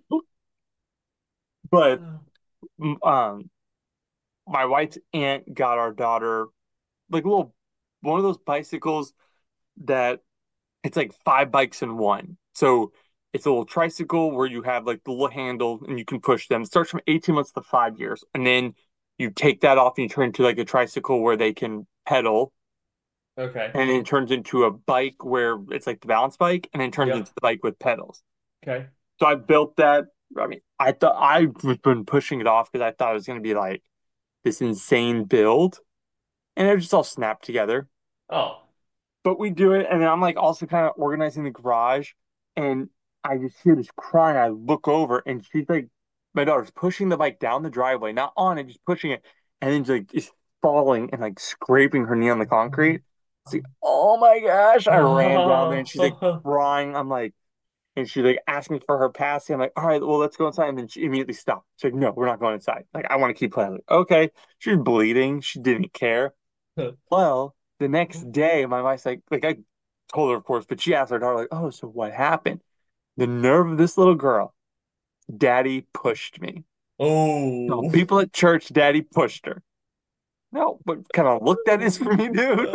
But um, my wife's aunt got our daughter like a little one of those bicycles that it's like five bikes in one. So it's a little tricycle where you have like the little handle and you can push them. It starts from 18 months to 5 years. And then you take that off and you turn into like a tricycle where they can pedal. Okay. And then it turns into a bike where it's like the balance bike and then turns into Yep. the bike with pedals. Okay. So I built that. I mean, I thought I've been pushing it off because I thought it was going to be like this insane build. And it just all snapped together. Oh. But we do it, and then I'm like also kind of organizing the garage, and I just hear this crying. I look over, and she's like, my daughter's pushing the bike down the driveway, not on it, just pushing it, and then like just falling and like scraping her knee on the concrete. It's like, oh my gosh! I ran down there, and she's like crying. I'm like, and she like asked me for her passing. I'm like, all right, well, let's go inside, and then she immediately stopped. She's like, no, we're not going inside. Like, I want to keep playing. I'm like, okay, she's bleeding. She didn't care. Well, the next day, my wife's like I told her, of course, but she asked her daughter, like, oh, so what happened? The nerve of this little girl. Daddy pushed me. No, Oh. people at church, daddy pushed her. No, what kind of look that is for me, dude?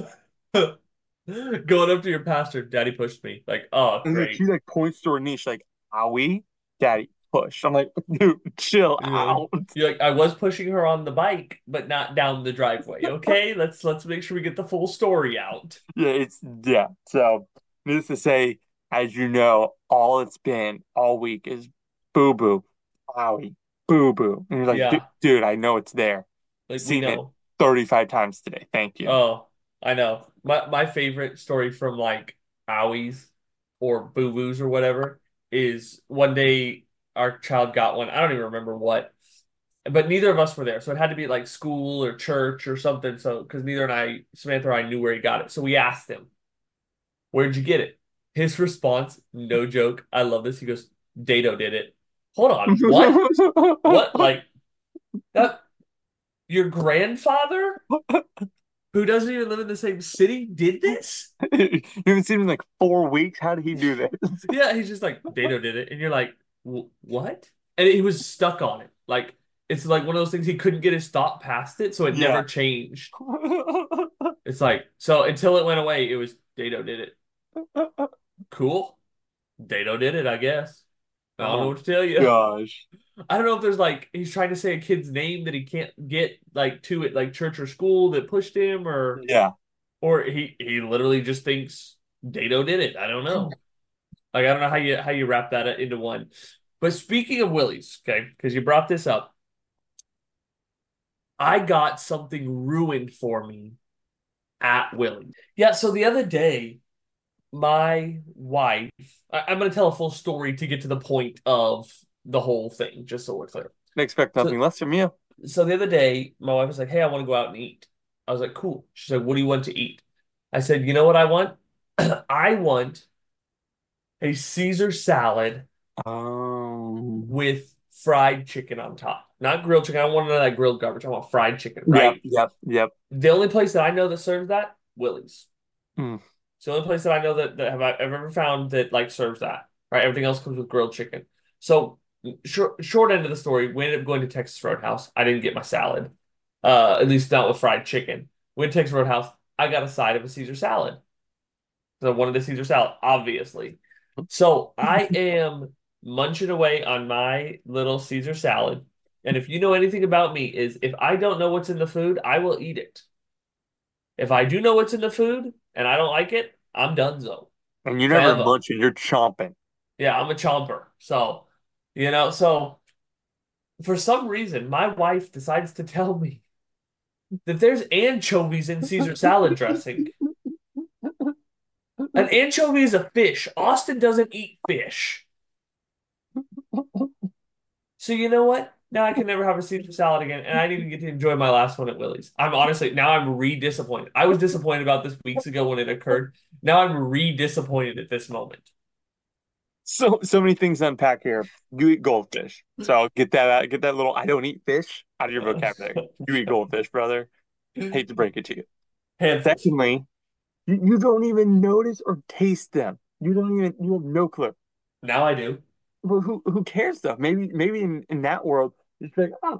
Going up to your pastor, Daddy pushed me. Like, oh, And then she great. like points to her knee. She's like, owie, daddy pushed. I'm like, dude, chill You're like, out. you're like, I was pushing her on the bike, but not down the driveway. Okay, let's make sure we get the full story out. Yeah, yeah. So, needless to say, as you know, all it's been all week is boo boo, owie, boo boo. And you're like, Yeah, dude, I know it's there. like we Seen it know. 35 times today. Thank you. Oh, I know. My favorite story from like owies or boo boos or whatever is one day our child got one. I don't even remember what, but neither of us were there. So it had to be like school or church or something. So, because Samantha or I knew where he got it. So we asked him, "Where'd you get it?" His response, no joke, I love this. He goes, "Dato did it." Hold on, what? What? Like that? Your grandfather, who doesn't even live in the same city, did this? You haven't seen him in like 4 weeks. How did he do this? Yeah, he's just like, Dato did it. And you're like, What?" And he was stuck on it. Like, it's like one of those things he couldn't get his thought past it, so it never Yeah. changed. It's like, so until it went away, it was Dato did it. Cool. Dato did it, I guess. I don't know Oh what to tell you. gosh. I don't know if there's like he's trying to say a kid's name that he can't get like to it like church or school that pushed him Yeah. or he literally just thinks Dato did it. I don't know. Like I don't know how you wrap that into one. But speaking of Willie's, okay, because you brought this up, I got something ruined for me at Willie's. Yeah, so the other day, my wife, I'm going to tell a full story to get to the point of the whole thing, just so we're clear. I expect So, nothing less from you. so the other day, my wife was like, "Hey, I want to go out and eat." I was like, "Cool." She's like, "What do you want to eat?" I said, "You know what I want? I want a Caesar salad Um, with fried chicken on top. Not grilled chicken. I don't want none of that grilled garbage. I want fried chicken, yep, right?" yep, yep. The only place that I know that serves that, Willie's. Mm. It's the only place that I know that I've ever found that like serves that. Right? Everything else comes with grilled chicken. So short end of the story, we ended up going to Texas Roadhouse. I didn't get my salad. At least not with fried chicken. Went to Texas Roadhouse. I got a side of a Caesar salad. So I wanted a Caesar salad, obviously. So I am munching away on my little Caesar salad. And if you know anything about me, is if I don't know what's in the food, I will eat it. If I do know what's in the food and I don't like it, I'm donezo And you're never forever. munching, you're chomping. Yeah, I'm a chomper. So, so for some reason, my wife decides to tell me that there's anchovies in Caesar salad dressing. An anchovy is a fish. Austin doesn't eat fish. So you know what? Now I can never have a Caesar salad again, and I didn't even get to enjoy my last one at Willie's. I'm honestly now I'm re-disappointed. I was disappointed about this weeks ago when it occurred. Now I'm re-disappointed at this moment. So many things to unpack here. You eat goldfish. So get that out, get that little I don't eat fish out of your vocabulary. You eat goldfish, brother. Hate to break it to you. Handfuls. Secondly, you don't even notice or taste them. You have no clue. Now I do. Well, who cares though? Maybe in that world, it's like, oh,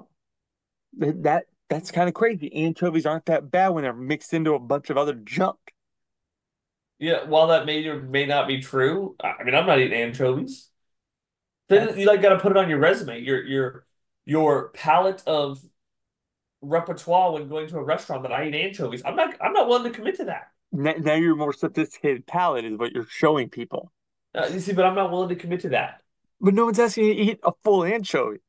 that's kind of crazy. Anchovies aren't that bad when they're mixed into a bunch of other junk. Yeah, while that may or may not be true, I mean I'm not eating anchovies. Then That's you like got to put it on your resume. Your palette of repertoire when going to a restaurant that I eat anchovies. I'm not willing to commit to that. now your more sophisticated palate is what you're showing people. You see, but I'm not willing to commit to that. But no one's asking you to eat a full anchovy.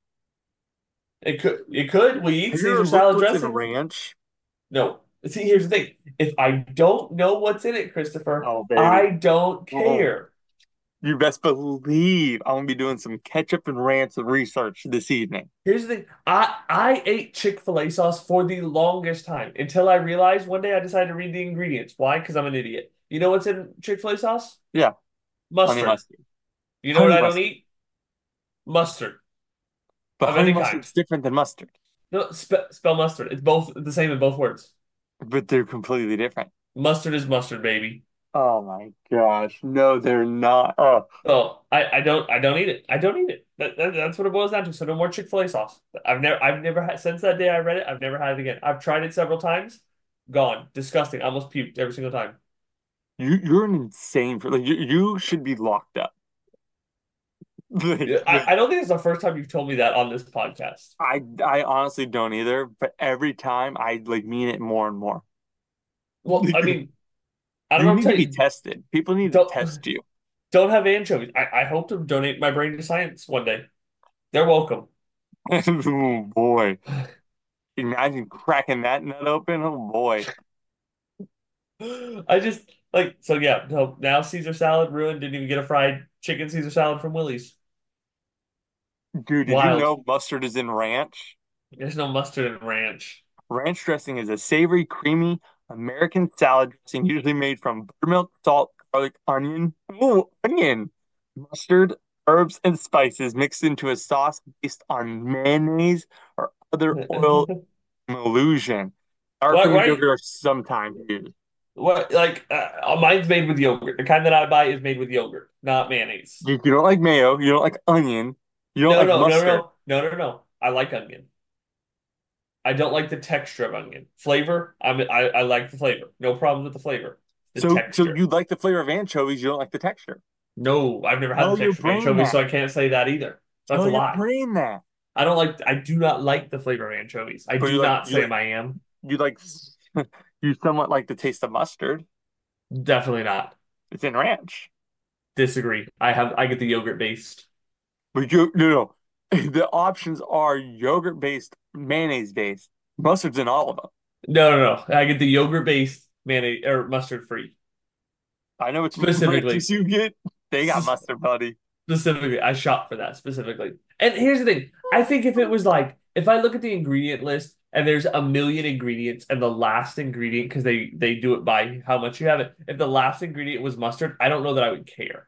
It could. We eat Have you ever Caesar looked salad what's in dressing? ranch? No. See, here's the thing. If I don't know what's in it, Christopher, Oh, baby. I don't Oh, care. you best believe I'm gonna be doing some ketchup and ranch research this evening. Here's the thing. I ate Chick-fil-A sauce for the longest time until I realized one day I decided to read the ingredients. Why? Because I'm an idiot. You know what's in Chick-fil-A sauce? Yeah, honey Mustard. mustard. You know what Honey I don't mustard. eat? Mustard But of honey any kind. mustard's different than mustard. No, spell mustard. It's both the same in both words. But they're completely different. Mustard is mustard, baby. Oh my gosh. No, they're not. Oh, So I don't eat it. I don't eat it. That's what it boils down to. So no more Chick-fil-A sauce. I've never had since that day I read it. I've never had it again. I've tried it several times. Gone. Disgusting. I almost puked every single time. you're an insane for like you should be locked up. Yeah, Like, I don't think it's the first time you've told me that on this podcast. I honestly don't either, but every time I like mean it more and more. Well, I mean, I don't You know what need to to tell be you. tested. People need to Don't test you. don't have anchovies. I hope to donate my brain to science one day. They're welcome. Oh boy. Imagine cracking that nut open. Oh boy. I just Like, so yeah, no, now Caesar salad ruined. Didn't even get a fried chicken Caesar salad from Willie's. Dude, did you Wild. know mustard is in ranch? There's no mustard and ranch. Ranch dressing is a savory, creamy American salad dressing usually made from buttermilk, salt, garlic, onion, ooh, onion, mustard, herbs, and spices mixed into a sauce based on mayonnaise or other oil emulsion. Sour Why, cream and why, yogurt are sometimes used. what, like, mine's made with yogurt. The kind that I buy is made with yogurt, not mayonnaise. You don't like mayo, you don't like onion, you don't No, like no, no, mustard. no, no, no, no. I like onion. I don't like the texture of onion. Flavor, I like the flavor. No problems with the flavor. The So texture. you like the flavor of anchovies, you don't like the texture. No, I've never had the Tell your texture of brain anchovies, so that. I can't say that either. That's Tell a your lie. brain that. I do not like the flavor of anchovies. I But do not, Sam, I am. you like you somewhat like the taste of mustard. Definitely not. It's in ranch. Disagree. I get the yogurt based. But you no no. The options are yogurt based, mayonnaise based. Mustard's in all of them. No, no, no. I get the yogurt based mayonnaise or mustard free. I know which ranches Specifically. you get. They got mustard, buddy. Specifically, I shop for that specifically. And here's the thing. I think if it was like, if I look at the ingredient list and there's a million ingredients and the last ingredient, because they do it by how much you have it, if the last ingredient was mustard, I don't know that I would care.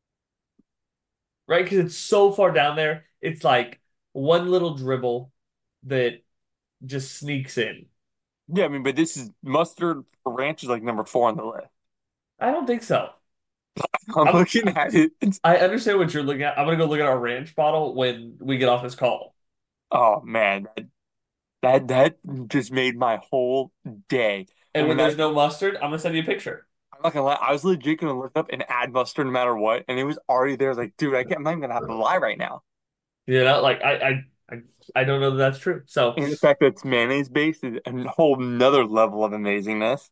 Right? Because it's so far down there. It's like one little dribble that just sneaks in. Yeah, I mean, but this is mustard for ranch is like number 4 on the list. I don't think so. I'm I'm looking at it. I understand what you're looking at. I'm gonna go look at our ranch bottle when we get off this call. Oh man, that just made my whole day. And And when when I there's no mustard, I'm gonna send you a picture. I'm not gonna lie, I was legit gonna look up and add mustard no matter what, and it was already there. Like, dude, I'm not even gonna have to lie right now. You know, like I don't know that that's true. So And the fact that it's mayonnaise based is a whole nother level of amazingness.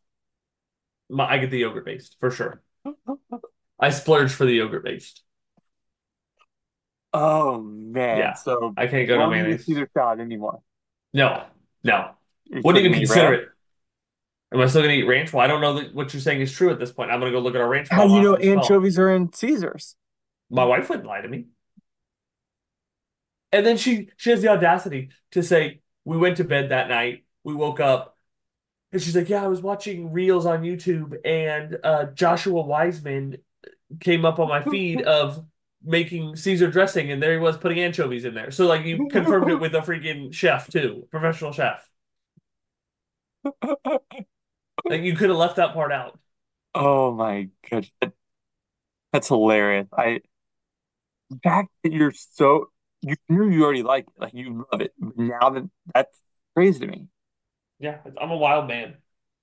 I get the yogurt based for sure. I splurge for the yogurt based. Oh man, Yeah, so I can't you go no won't eat a mayonnaise. Caesar salad anymore. No, no, You're still wouldn't even gonna eat consider ranch. it. Am I still gonna eat ranch? Well, I don't know that what you're saying is true at this point. I'm gonna go look at our ranch How do bottle you know after this call. anchovies are in Caesars? My wife wouldn't lie to me. And then she has the audacity to say, we went to bed that night. We woke up and she's like, yeah, I was watching reels on YouTube and Joshua Wiseman came up on my feed of making Caesar dressing and there he was putting anchovies in there. So like you confirmed it with a freaking chef too, professional chef. Like you could have left that part out. Oh my goodness, that's hilarious. The fact that you knew you already liked it, like you love it. But now that's crazy to me. Yeah, I'm a wild man.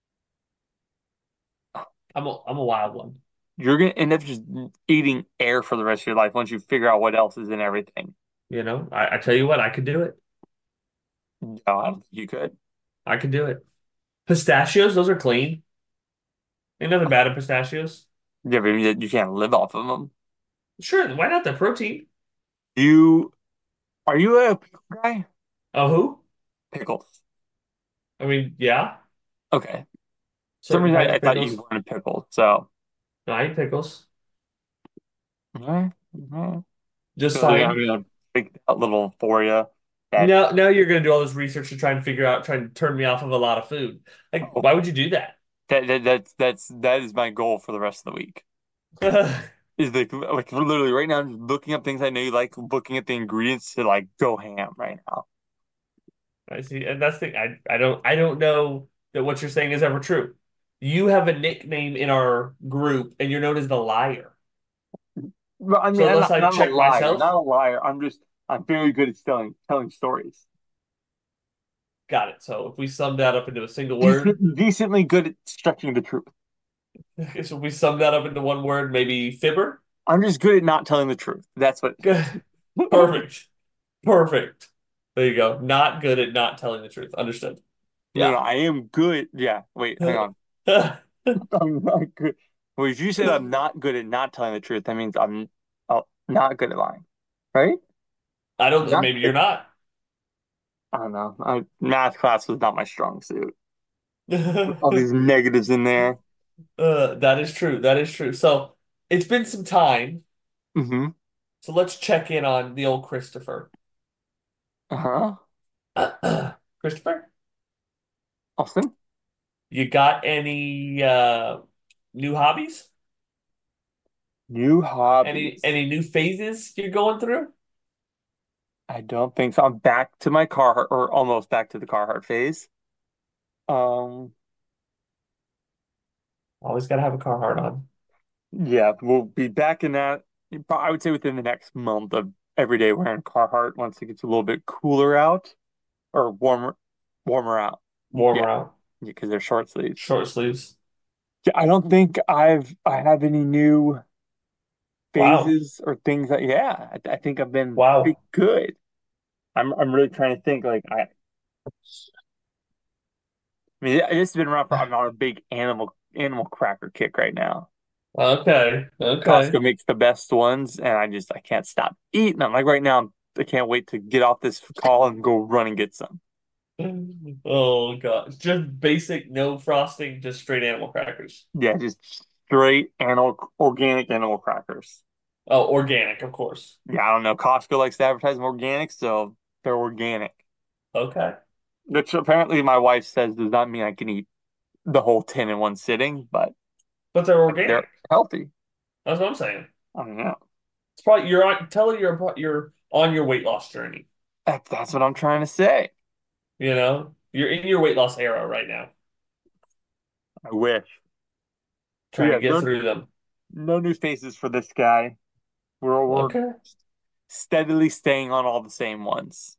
I'm a wild one. You're gonna end up just eating air for the rest of your life once you figure out what else is in everything. You know, I tell you what, I could do it. No, I don't think you could. I could do it. Pistachios, those are clean. Ain't nothing bad in pistachios. Yeah, but you can't live off of them. Sure, why not the protein? You are you a pickle guy? Oh, who? Pickles. I mean, yeah, Okay. For some certain reason kinds I of thought you pickles. wanted pickles. So, No, I eat pickles. okay, okay. Just So I'm fine. gonna pick that little for you. That Now you're gonna do all this research to try and figure out, trying to turn me off of a lot of food. Like, oh, why would you do that? that is my goal for the rest of the week. Is like literally right now, I'm just looking up things I know you like, looking at the ingredients to like go ham right now. I see, and that's the thing. I don't know that what you're saying is ever true. You have a nickname in our group, and you're known as the liar. But I mean, So unless I I'm not a check liar, myself, not a liar. I'm very good at telling stories. got it. So if we sum that up into a single word, Decently good at stretching the truth. so if we sum that up into one word, maybe fibber. I'm just good at not telling the truth. That's what. Perfect. Perfect. There you go. Not good at not telling the truth. Understood. No, Yeah. I am good. Yeah, wait, hang on. I I'm not good. Well, if you said I'm not good at not telling the truth, that means I'm not good at lying, right? don't, Not maybe you're good. not. I don't know. Math class was not my strong suit. All these negatives in there. That is true. That is true. So it's been some time. Mm-hmm. So let's check in on the old Christopher. Uh-huh. Christopher, Austin? you got any new hobbies? New Any hobbies. any new phases you're going through? I don't think so. I'm back to my Carhartt, or almost back to the Carhartt phase. Um, Always gotta have a Carhartt on. yeah, we'll be back in that. I would say within the next month of every day wearing Carhartt once it gets a little bit cooler out or warmer out. Yeah, Warmer out. because they're short sleeves. Short sleeves. Yeah, I don't think I have any new Wow. phases or things that. Yeah, I think I've been pretty Wow. good. I'm really trying to think. I mean, it's been around for. I'm on a big animal cracker kick right now. Okay. Okay. Costco makes the best ones, and I can't stop eating them. Like right now, I can't wait to get off this call and go run and get some. Oh gosh. Just basic, no frosting, just straight animal crackers. Yeah, just straight organic animal crackers. Oh, organic, of course. Yeah, I don't know. Costco likes to advertise them organic, so they're organic. Okay. Which apparently my wife says does not mean I can eat the whole tin in one sitting, but But they're they're organic. healthy. That's what I'm saying. I don't know. It's probably you're on tell her you're on your weight loss journey. That's what I'm trying to say. You know? You're in your weight loss era right now, I wish. But trying to yeah, get through them. no new faces for this guy. We're Okay. steadily staying on all the same ones.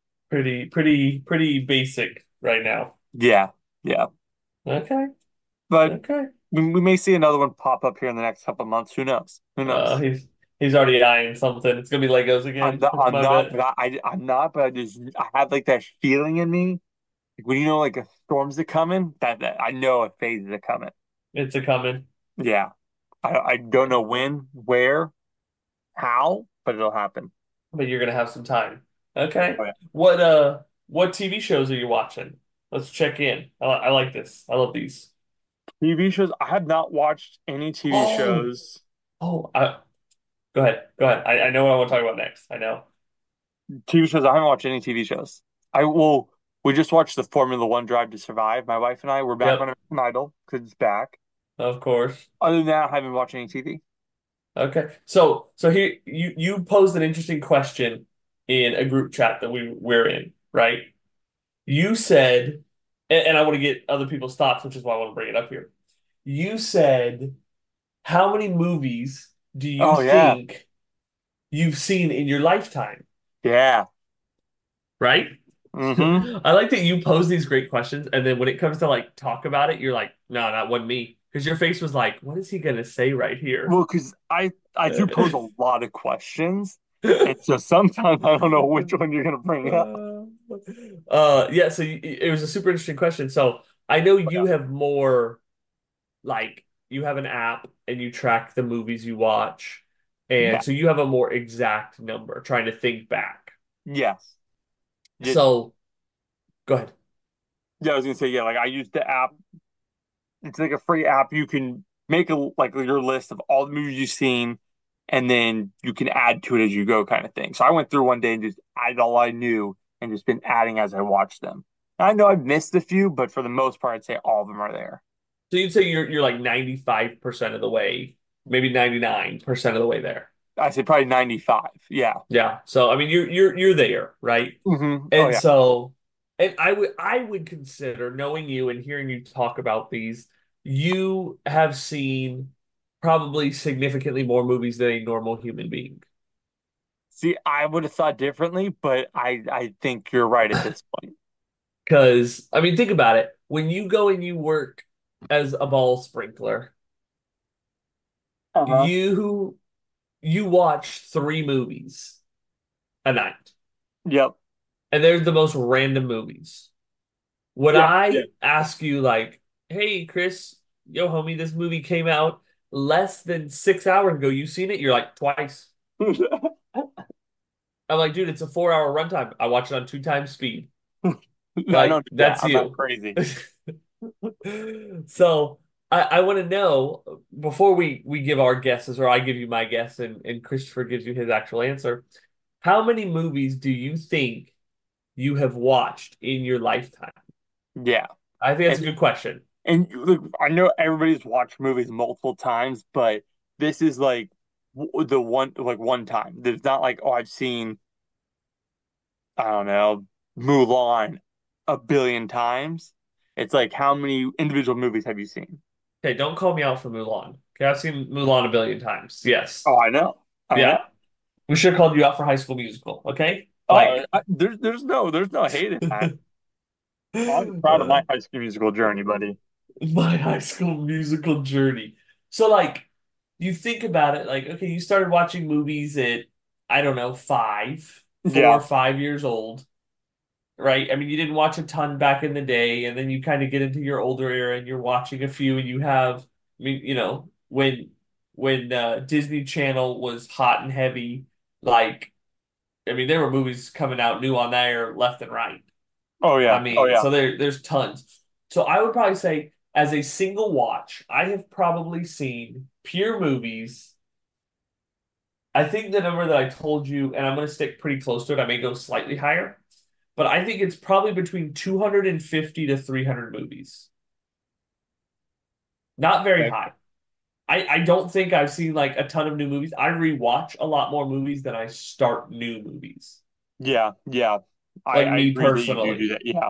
Pretty basic right now. Yeah, yeah. Okay. But Okay. we may see another one pop up here in the next couple of months. Who knows? Who Uh, knows? he's he's already eyeing something. It's gonna be Legos again. That's I'm my not, bet. but I'm not, but I have like that feeling in me. Like when you know like a storms are coming, that I know a phase is coming. It's a coming. Yeah. I don't know when, where, how, but it'll happen. But you're gonna have some time. Okay. Oh, yeah. What TV shows are you watching? Let's check in. I like this. I love these. TV shows. I have not watched any TV Oh, shows. oh, go ahead. Go ahead. I know what I want to talk about next. I know. TV shows. I haven't watched any TV shows. I will. We just watched the Formula One Drive to Survive. My wife and I. We're back on Yep, American Idol because it's back. of course. Other than that, I haven't watched any TV. Okay. So here you posed an interesting question in a group chat that we're in, right? You said, and I want to get other people's thoughts, which is why I want to bring it up here. You said, how many movies do you Oh yeah, think you've seen in your lifetime? yeah. Right? Mm-hmm. I like that you pose these great questions, and then when it comes to like talk about it, you're like, no, that wasn't me. Because your face was like, what is he gonna say right here? Well, because I do pose a lot of questions, and so sometimes I don't know which one you're gonna bring up. Yeah, so it was a super interesting question. So I know you have more like you have an app and you track the movies you watch, Yeah. and so you have a more exact number trying to think back. Yes. Yeah. So go ahead. Yeah. I was gonna say yeah. Like I use the app. It's like a free app. You can make a like your list of all the movies you've seen, and then you can add to it as you go, kind of thing. So I went through one day and just added all I knew, and just been adding as I watched them. I know I've missed a few, but for the most part, I'd say all of them are there. So you'd say you're like 95% of the way, maybe 99% of the way there. I say probably 95. Yeah. Yeah. So I mean you're there, right? Oh And yeah. so and I would consider knowing you and hearing you talk about these, you have seen probably significantly more movies than a normal human being. See, I would have thought differently, but I think you're right at this point. Because I mean think about it. When you go and you work as a ball sprinkler, Uh-huh. you you watch three movies a night. Yep. And they're the most random movies. When Yeah. Yeah. I ask you, like, hey, Chris, yo, homie, this movie came out less than 6 hours ago. You seen it? You're like, twice. I'm like, dude, it's a 4 hour runtime. I watch it on two times speed. I Like, don't do that. that's I'm not you. crazy. So I want to know before we give our guesses, or I give you my guess, and Christopher gives you his actual answer. How many movies do you think you have watched in your lifetime? Yeah. I think that's a And good question. and look, I know everybody's watched movies multiple times, but this is like the one time. There's not like, oh, I've seen, I don't know, Mulan a billion times. It's like, how many individual movies have you seen? Okay, don't call me out for Mulan. Okay, I've seen Mulan a billion times. Yes. Oh, I know. I know. Yeah. We should have called you out for High School Musical. Okay. Oh, Like, there's no hate in that. I'm proud of uh, my High School Musical journey, buddy. my High School Musical journey. So, like, you think about it, like, okay, you started watching movies at, I don't know, Yeah. 4 or 5 years old, right? I mean, you didn't watch a ton back in the day, and then you kind of get into your older era and you're watching a few, and you have, I mean, when Disney Channel was hot and heavy, like, I mean, there were movies coming out new on there left and right. Oh I yeah. Oh mean, yeah. so there's tons. So I would probably say as a single watch, I have probably seen pure movies. I think the number that I told you, and I'm going to stick pretty close to it, I may go slightly higher, but I think it's probably between 250 to 300 movies. Not very Okay. high. I don't think I've seen like a ton of new movies. I rewatch a lot more movies than I start new movies. Yeah. Yeah. Like I me agree that you do personally. that. Yeah.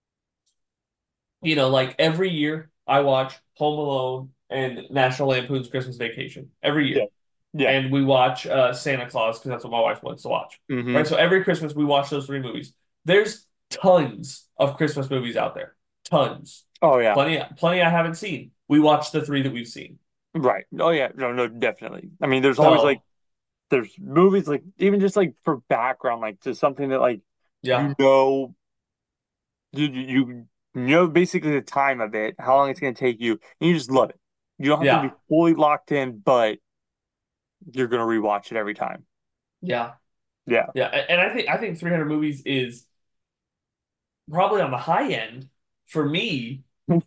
Like every year I watch Home Alone and National Lampoon's Christmas Vacation every Yeah. year. Yeah. And we watch Santa Claus because that's what my wife wants to watch. Right? Hmm. So every Christmas we watch those three movies. There's tons of Christmas movies out there. Tons. Oh yeah. Plenty I haven't seen. We watch the three that we've seen. Right. Oh yeah. No, no, definitely. I mean, there's always like So, there's movies like even just like for background, like just something that like yeah. you know you know basically the time of it, how long it's gonna take you, and you just love it. You don't have to be Yeah. fully locked in, but you're gonna rewatch it every time. Yeah. Yeah. Yeah. And I think 300 movies is probably on the high end for me.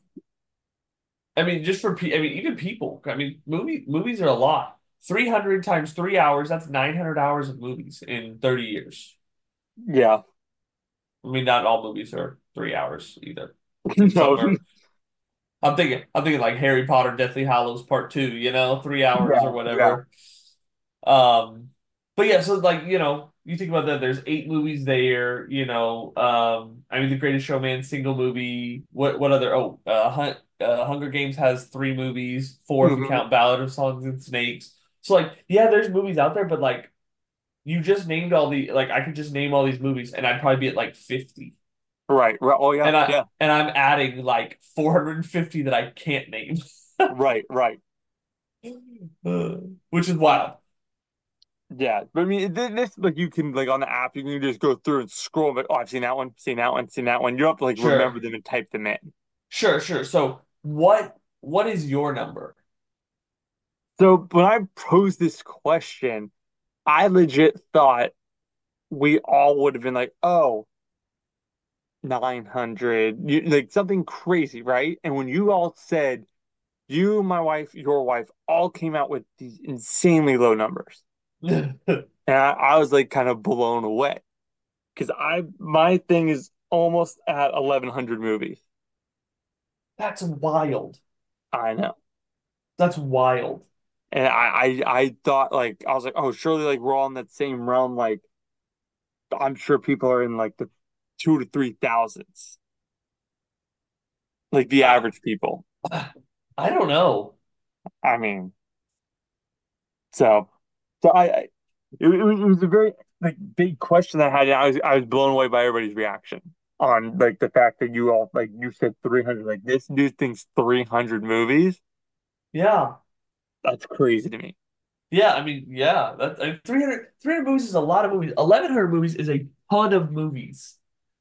I mean, just for I mean, even people. I mean, movies are a lot. 300 times 3 hours, that's 900 hours of movies in 30 years. Yeah. I mean, not all movies are 3 hours either. And No. some are, I'm thinking like Harry Potter, Deathly Hallows Part Two, 3 hours or Yeah. Yeah. whatever. Um, but yeah, so like, you think about that, there's 8 movies there, I mean, The Greatest Showman, single movie. What other, Hunger Games has 3 movies, four if you Hmm. count Ballad of Songs and Snakes. So like, yeah, there's movies out there, but like, you just named like, I could just name all these movies and I'd probably be at like 50. Right. Right. Oh yeah. And I, Yeah. and I'm adding like 450 that I can't name, Right. Right. which is wild. Yeah, but I mean, this like you can like on the app, you can just go through and scroll. Like, oh, I've seen that one, seen that one, seen that one. You don't have to like remember Sure. them and type them in. Sure. So what is your number? So when I posed this question, I legit thought we all would have been like, oh, 900, like something crazy, right? And when you all said you, my wife, your wife, all came out with these insanely low numbers, and I was like kind of blown away because I my thing is almost at 1100 movies. That's wild. I know. That's wild. And I thought like I was like, oh, surely like we're all in that same realm. Like I'm sure people are in like the two to three thousands, like the I average people. I don't know. I mean, so it was a very like big question I had. And I was blown away by everybody's reaction on like the fact that you all like you said 300. Like this dude thinks 300 movies. Yeah. That's crazy to me. Yeah, I mean, yeah. That 300 movies is a lot of movies. 1100 movies is a ton of movies.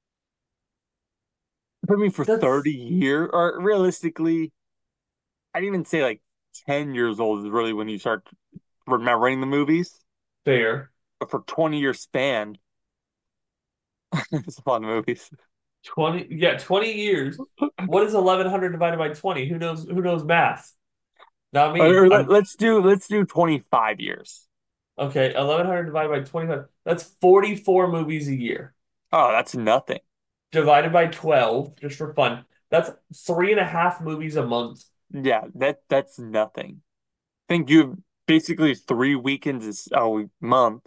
I mean, for That's 30 years, or realistically, I'd even say like 10 years old is really when you start remembering the movies. fair. But for 20-year span, it's a lot of movies. 20, yeah, 20 years. What is 1100 divided by 20? Who knows math? Not me. Or I'm let's do 25 years. okay. 1100 divided by 25. That's 44 movies a year. Oh, that's nothing. Divided by 12, just for fun. That's 3.5 movies a month. Yeah, that's nothing. Think you have basically 3 weekends a month.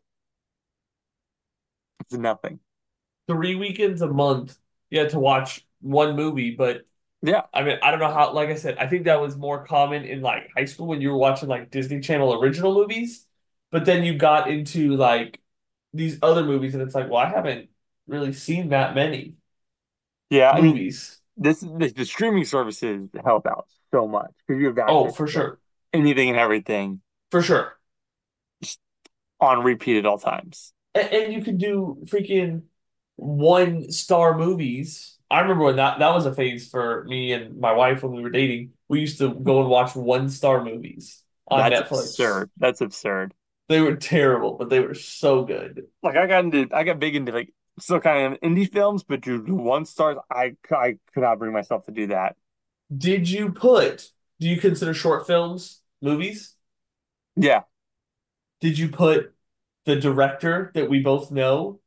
It's nothing. 3 weekends a month. You had to watch one movie, but Yeah. I mean, I don't know how, like I said, I think that was more common in like high school when you were watching like Disney Channel original movies. But then you got into like these other movies, and it's like, well, I haven't really seen that many Yeah, I mean, movies. the streaming services help out so much because you have Oh, access for to sure. anything and everything For sure. just on repeat at all times. And you could do freaking 1 star movies. I remember when that was a phase for me and my wife when we were dating. We used to go and watch 1 star movies on That's Netflix. absurd. That's absurd. They were terrible, but they were so good. Like I got big into like still kind of indie films, but dude, 1 stars, I could not bring myself to do that. Did you put, do you consider short films movies? Yeah. Did you put the director that we both know?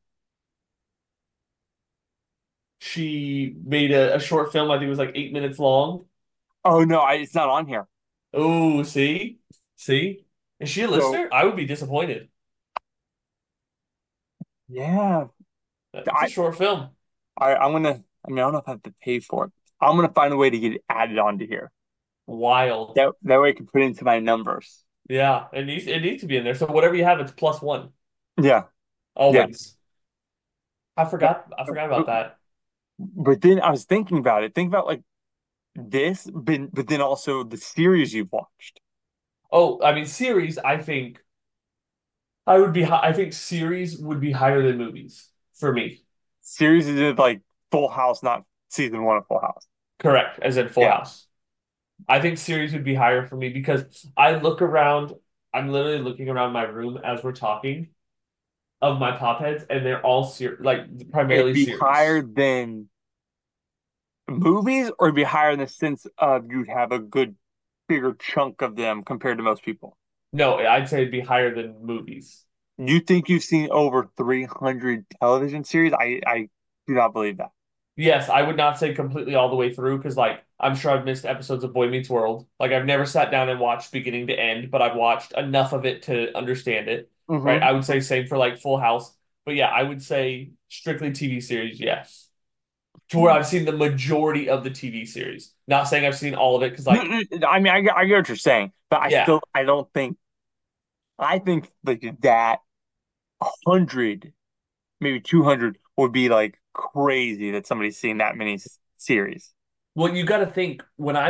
She made a short film, I think it was like 8 minutes long. Oh no, it's not on here. Oh, see? See? Is she a So listener? I would be disappointed. yeah, It's a I short film. I'm gonna. I mean, I don't know if I have to pay for it. I'm gonna find a way to get it added onto here. Wild. That way I can put it into my numbers. Yeah, it needs to be in there. So whatever you have, it's +1. Yeah, yeah. Always. I forgot about that. But then I was thinking about it. Think about like this, but then also the series you've watched. Oh, I mean series, I think series would be higher than movies for me. Series is like Full House, not season one of Full House. Correct, as in Full Yeah. House. I think series would be higher for me because I look around, I'm literally looking around my room as we're talking of my pop heads, and they're all like It'd primarily be higher series. than movies, or it'd be higher in the sense of you'd have a good bigger chunk of them compared to most people. No, I'd say it'd be higher than movies. You think you've seen over 300 television series? I do not believe that. Yes, I would not say completely all the way through because, like, I'm sure I've missed episodes of Boy Meets World. Like, I've never sat down and watched beginning to end, but I've watched enough of it to understand it, right? Hmm. I would say same for like Full House. But yeah, I would say strictly TV series, yes. To where I've seen the majority of the TV series. Not saying I've seen all of it because, like, I mean, I get what you're saying, but yeah, I don't think, I think like that 100, maybe 200 would be like crazy that somebody's seen that many series. well, you got to think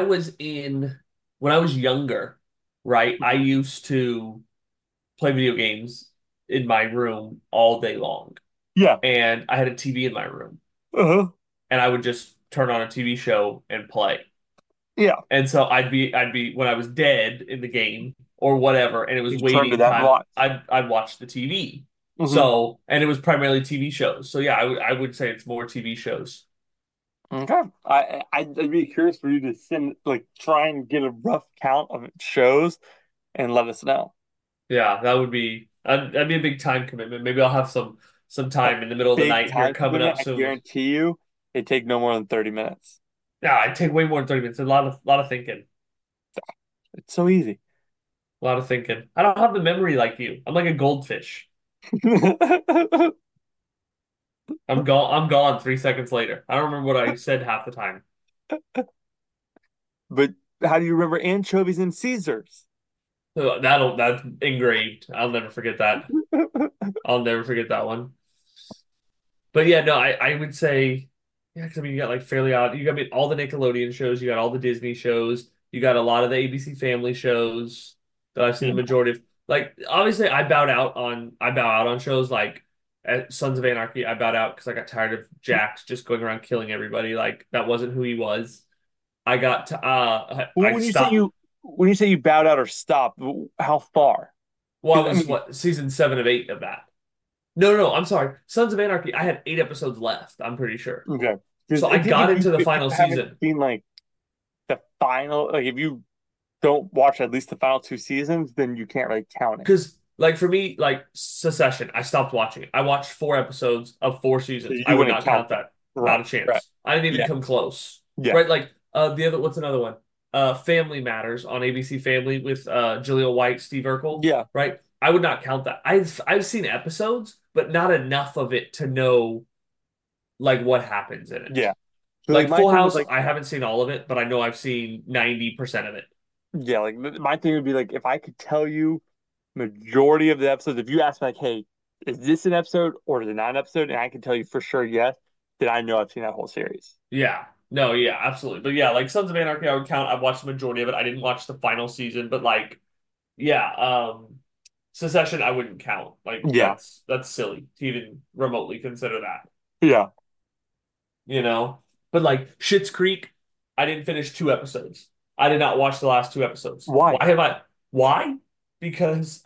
when I was younger, right? I used to play video games in my room all day long. Yeah. And I had a TV in my room, Uh-huh. and I would just turn on a TV show and play. Yeah. And so I'd be when I was dead in the game or whatever, and it was You turn to waiting that and time, watch. I'd watch the TV. Hmm. So, and it was primarily TV shows. So yeah, I would say it's more TV shows. Okay. I'd be curious for you to send like try and get a rough count of shows and let us know. Yeah, that'd be a big time commitment. Maybe I'll have some A time in the middle of the big night here time coming commitment. up I soon. guarantee you it take no more than 30 minutes. Yeah, I take way more than 30 minutes. A lot of thinking. It's so easy. A lot of thinking. I don't have the memory like you. I'm like a goldfish. I'm gone 3 seconds later. I don't remember what I said half the time. But how do you remember anchovies and Caesars? So that's engraved. I'll never forget that. I'll never forget that one. But yeah, no, I would say, yeah, because I mean, you got like Fairly Odd, you got, I mean, all the Nickelodeon shows, you got all the Disney shows, you got a lot of the ABC Family shows that I've seen the majority of. Like, obviously, I bow out on shows like Sons of Anarchy. I bowed out because I got tired of Jax just going around killing everybody. Like, that wasn't who he was. I got to Well, I stopped. when you say you bowed out or stopped, how far? Well, I Because I was mean, what season 7 of 8 of that. No, no, no, I'm sorry. Sons of Anarchy. I had 8 episodes left. I'm pretty sure. okay. Because So I I think got into the if you final haven't season seen like the final, like if you don't watch at least the final two seasons, then you can't really count it. because, like, for me, like Secession, I stopped watching it. I watched 4 episodes of four So seasons. I you would wouldn't not count count that. that. Not Right. a Right. chance. I didn't even Yeah. come close. Yeah. Right? Like, the other, what's another one? Family Matters on ABC Family with Jaleel White, Steve Urkel. Yeah. Right? I would not count that. I've seen episodes, but not enough of it to know like what happens in it. Yeah. So like Like my Full thing is House, like, I haven't seen all of it, but I know I've seen 90% of it. yeah, like my thing would be like if I could tell you majority of the episodes, if you ask me like, hey, is this an episode or is it not an episode? And I can tell you for sure yes, then I know I've seen that whole series. Yeah. No, yeah, absolutely. But yeah, like Sons of Anarchy, I would count. I've watched the majority of it. I didn't watch the final season, but like, yeah, Secession, I wouldn't count. Like Yeah. that's silly to even remotely consider that, Yeah. you know? But like Schitt's Creek, I didn't finish 2 episodes. I did not watch the last 2 episodes. Why? Why have I? Why? Because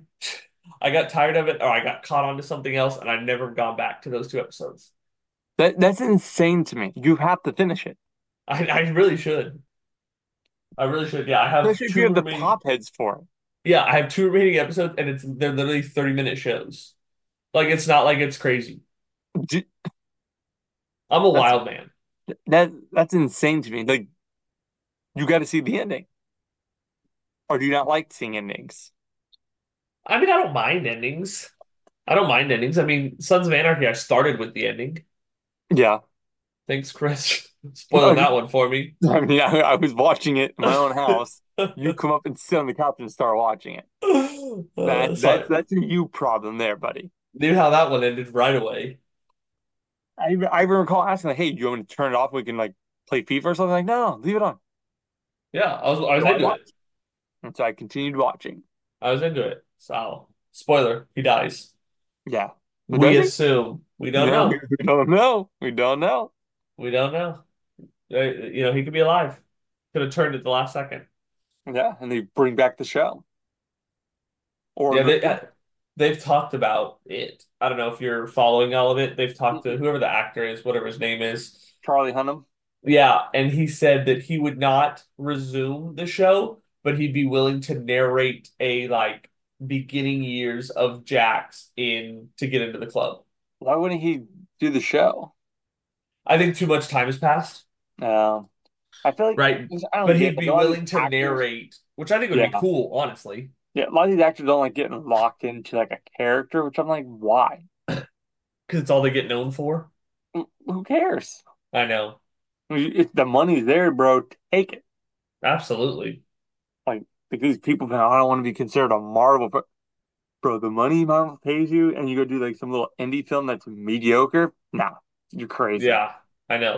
I got tired of it or I got caught onto something else and I've never gone back to those 2 episodes. That's insane to me. You have to finish it. I really should. I really should. Yeah, I have Especially if you two have the remaining. pop heads for it. Yeah, I have two remaining episodes, and they're literally 30-minute shows. Like it's not like it's crazy. D- I'm a That's wild man. that's insane to me. Like you got to see the ending, or do you not like seeing endings? I mean, I don't mind endings. I don't mind endings. I mean, Sons of Anarchy, I started with the ending. Yeah. Thanks, Chris. I Spoiling that one for me. mean, I was watching it in my own house. You come up and sit on the couch and start watching it. Sorry. That's a you problem there, buddy. Knew how that one ended right away. I even recall asking like, "Hey, do you want me to turn it off? We can like play FIFA or something." Like, no, leave it on. Yeah, I was So I into it. watched, and so I continued watching. I was into it. So, spoiler, he dies. Yeah, but We does he? assume. We don't No, know. we don't know. We don't know. We don't know. He could be alive. Could have turned at the last second. Yeah, and they bring back the show or Yeah, the film. they've talked about it. I don't know if you're following all of it. They've talked to whoever the actor is, whatever his name is. Charlie Hunnam. Yeah, and he said that he would not resume the show, but he'd be willing to narrate a like beginning years of Jax in to get into the club. Why wouldn't he do the show? I think too much time has passed, No, I feel like right? I don't But get he'd like be a lot of these willing to actors. narrate, which I think would be Yeah, cool, honestly, yeah, a lot of these actors don't like getting locked into like a character, which I'm like, why? because it's all they get known for. Who cares? I know, If the money's there, bro, take it. absolutely. Like these people, man, I don't want to be considered a Marvel, but bro, the money Marvel pays you, and you go do like some little indie film that's mediocre. Nah, you're crazy. Yeah, I know.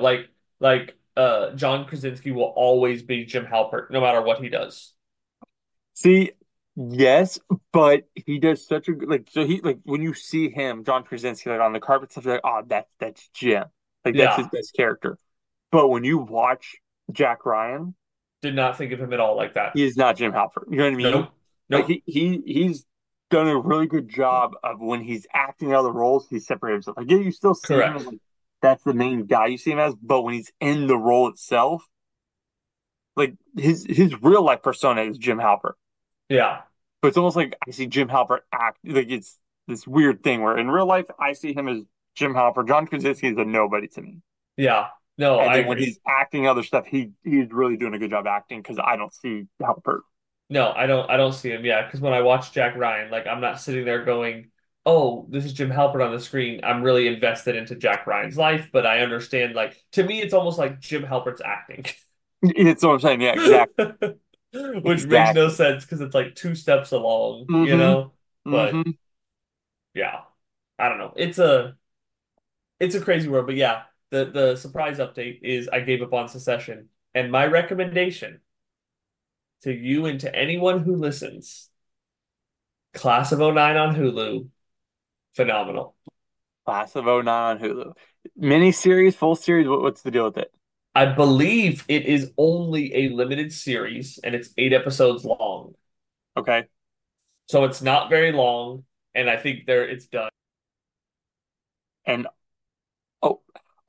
John Krasinski will always be Jim Halpert, no matter what he does. See, yes, but he does such a like. So he like when you see him, John Krasinski, like on the carpet stuff, you're like, oh, that's Jim. Like that's his Yeah, best character. But when you watch Jack Ryan, did not think of him at all like that. he is not Jim Halpert. You know what I mean? Nope. Like Nope. he's done a really good job of when he's acting other roles, he separated himself. Like yeah, you still see him as Correct. like that's the main guy you see him as, but when he's in the role itself, like his real life persona is Jim Halpert. Yeah. But it's almost like I see Jim Halpert act like it's this weird thing where in real life I see him as Jim Halpert. John Krasinski is a nobody to me. Yeah. No, And I then when agree. he's acting other stuff, he's really doing a good job acting because I don't see Halpert. No, I don't see him. Yeah, because when I watch Jack Ryan, like I'm not sitting there going, "Oh, this is Jim Halpert on the screen." I'm really invested into Jack Ryan's life, but I understand like to me it's almost like Jim Halpert's acting. It's what I'm saying. Yeah, exactly. Which makes no Exactly. sense because it's like 2 steps along, you Mm-hmm. know? But Mm-hmm. yeah, I don't know. It's a crazy world, but yeah, the surprise update is I gave up on Secession, and my recommendation to you and to anyone who listens, Class of '09 on Hulu, phenomenal. Class of '09 on Hulu. Mini series, full series, what's the deal with it? I believe it is only a limited series and it's 8 episodes long. Okay. So it's not very long, and I think it's done. And oh,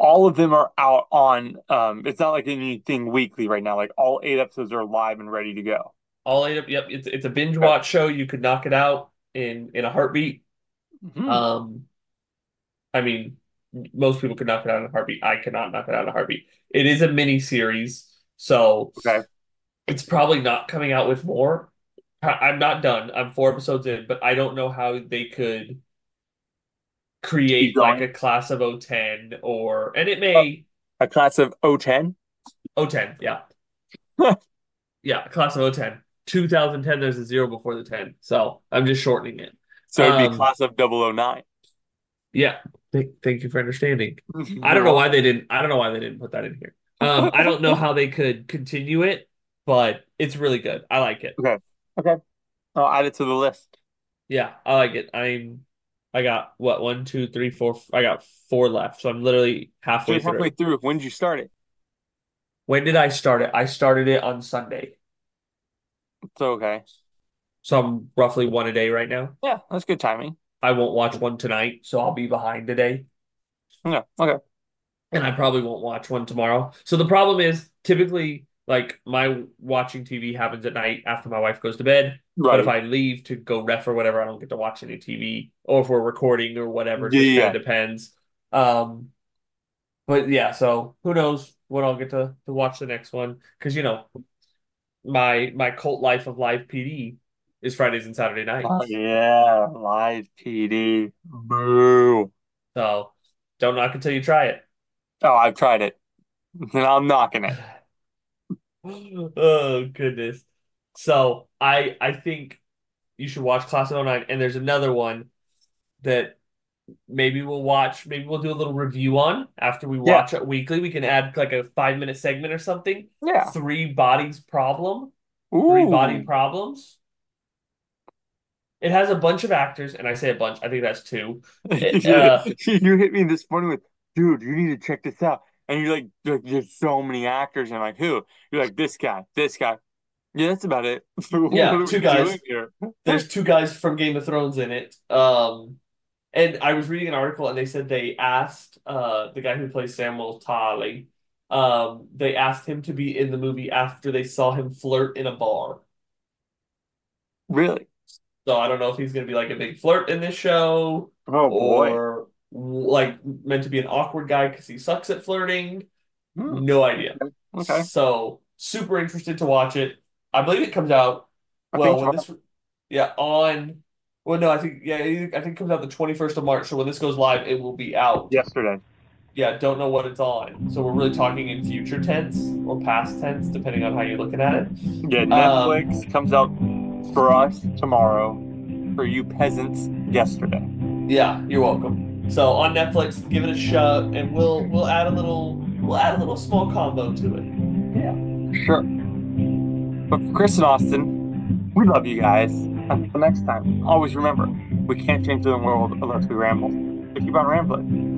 all of them are out on it's not like anything weekly right now. Like all 8 episodes are live and ready to go. All eight of yep, it's a binge Okay. watch show. You could knock it out in a heartbeat. Mhm. Um, I mean, most people could knock it out in a heartbeat. I cannot knock it out in a heartbeat. It is a mini series, so Okay. it's probably not coming out with more. I'm not done. I'm 4 episodes in, but I don't know how they could Keep create like going. a class of O10 or, and it may A class of O10. O10, yeah. Yeah, class of O10. 2010, there's a zero before the 10. So I'm just shortening it. So it'd be Um, class of 009. yeah. Thank you for understanding. You're welcome. I don't know why they didn't put that in here. I don't know how they could continue it, but it's really good. I like it. Okay. Okay. I'll add it to the list. Yeah, I like it. I got what, one, two, three, four. I got four left. So I'm literally So halfway you're halfway through. through. When did you start it? When did I start it? I started it on Sunday. So okay. So I'm roughly one a day right now. Yeah, that's good timing. I won't watch one tonight, so I'll be behind today. Yeah. Okay. And I probably won't watch one tomorrow. So the problem is typically like my watching TV happens at night after my wife goes to bed. But if Right. I leave to go ref or whatever, I don't get to watch any TV. Or if we're recording or whatever, it just kind of Yeah. depends. Um, but yeah, so who knows when I'll get to watch the next one. Because my cult life of live PD is Fridays and Saturday Oh nights. yeah. Live PD. Boo. So don't knock until you try it. Oh, I've tried it. And I'm knocking it. Oh goodness. So I think you should watch Class of '09, and there's another one that maybe we'll watch, maybe we'll do a little review on after we Yeah. watch it weekly. We can add like a 5 minute segment or something. Yeah. Three body Ooh. problems. It has a bunch of actors, and I say a bunch, I think that's two. It, You hit me this morning with, dude, you need to check this out. And you're like, there's so many actors. And I'm like, who? You're like, this guy, this guy. Yeah, that's about it. What yeah, are two we doing guys. here? There's two guys from Game of Thrones in it. And I was reading an article and they said they asked the guy who plays Samuel Tarly, they asked him to be in the movie after they saw him flirt in a bar. Really? So I don't know if he's gonna be like a big flirt in this show Oh boy. or like meant to be an awkward guy because he sucks at flirting. Hmm. No idea. Okay. Okay. So super interested to watch it. I believe it comes out I think when tomorrow, this yeah on well no I think yeah I think it comes out the 21st of March. So when this goes live, it will be out. yesterday. Yeah, don't know what it's on. So we're really talking in future tense or past tense, depending on how you're looking at Yeah, it. Netflix comes out for us tomorrow. For you peasants, yesterday. Yeah, you're welcome. So on Netflix, give it a shot, and we'll add a little small combo to it. Yeah, sure. But for Chris and Austin, we love you guys. Until next time, always remember, we can't change the world unless we ramble. So keep on rambling.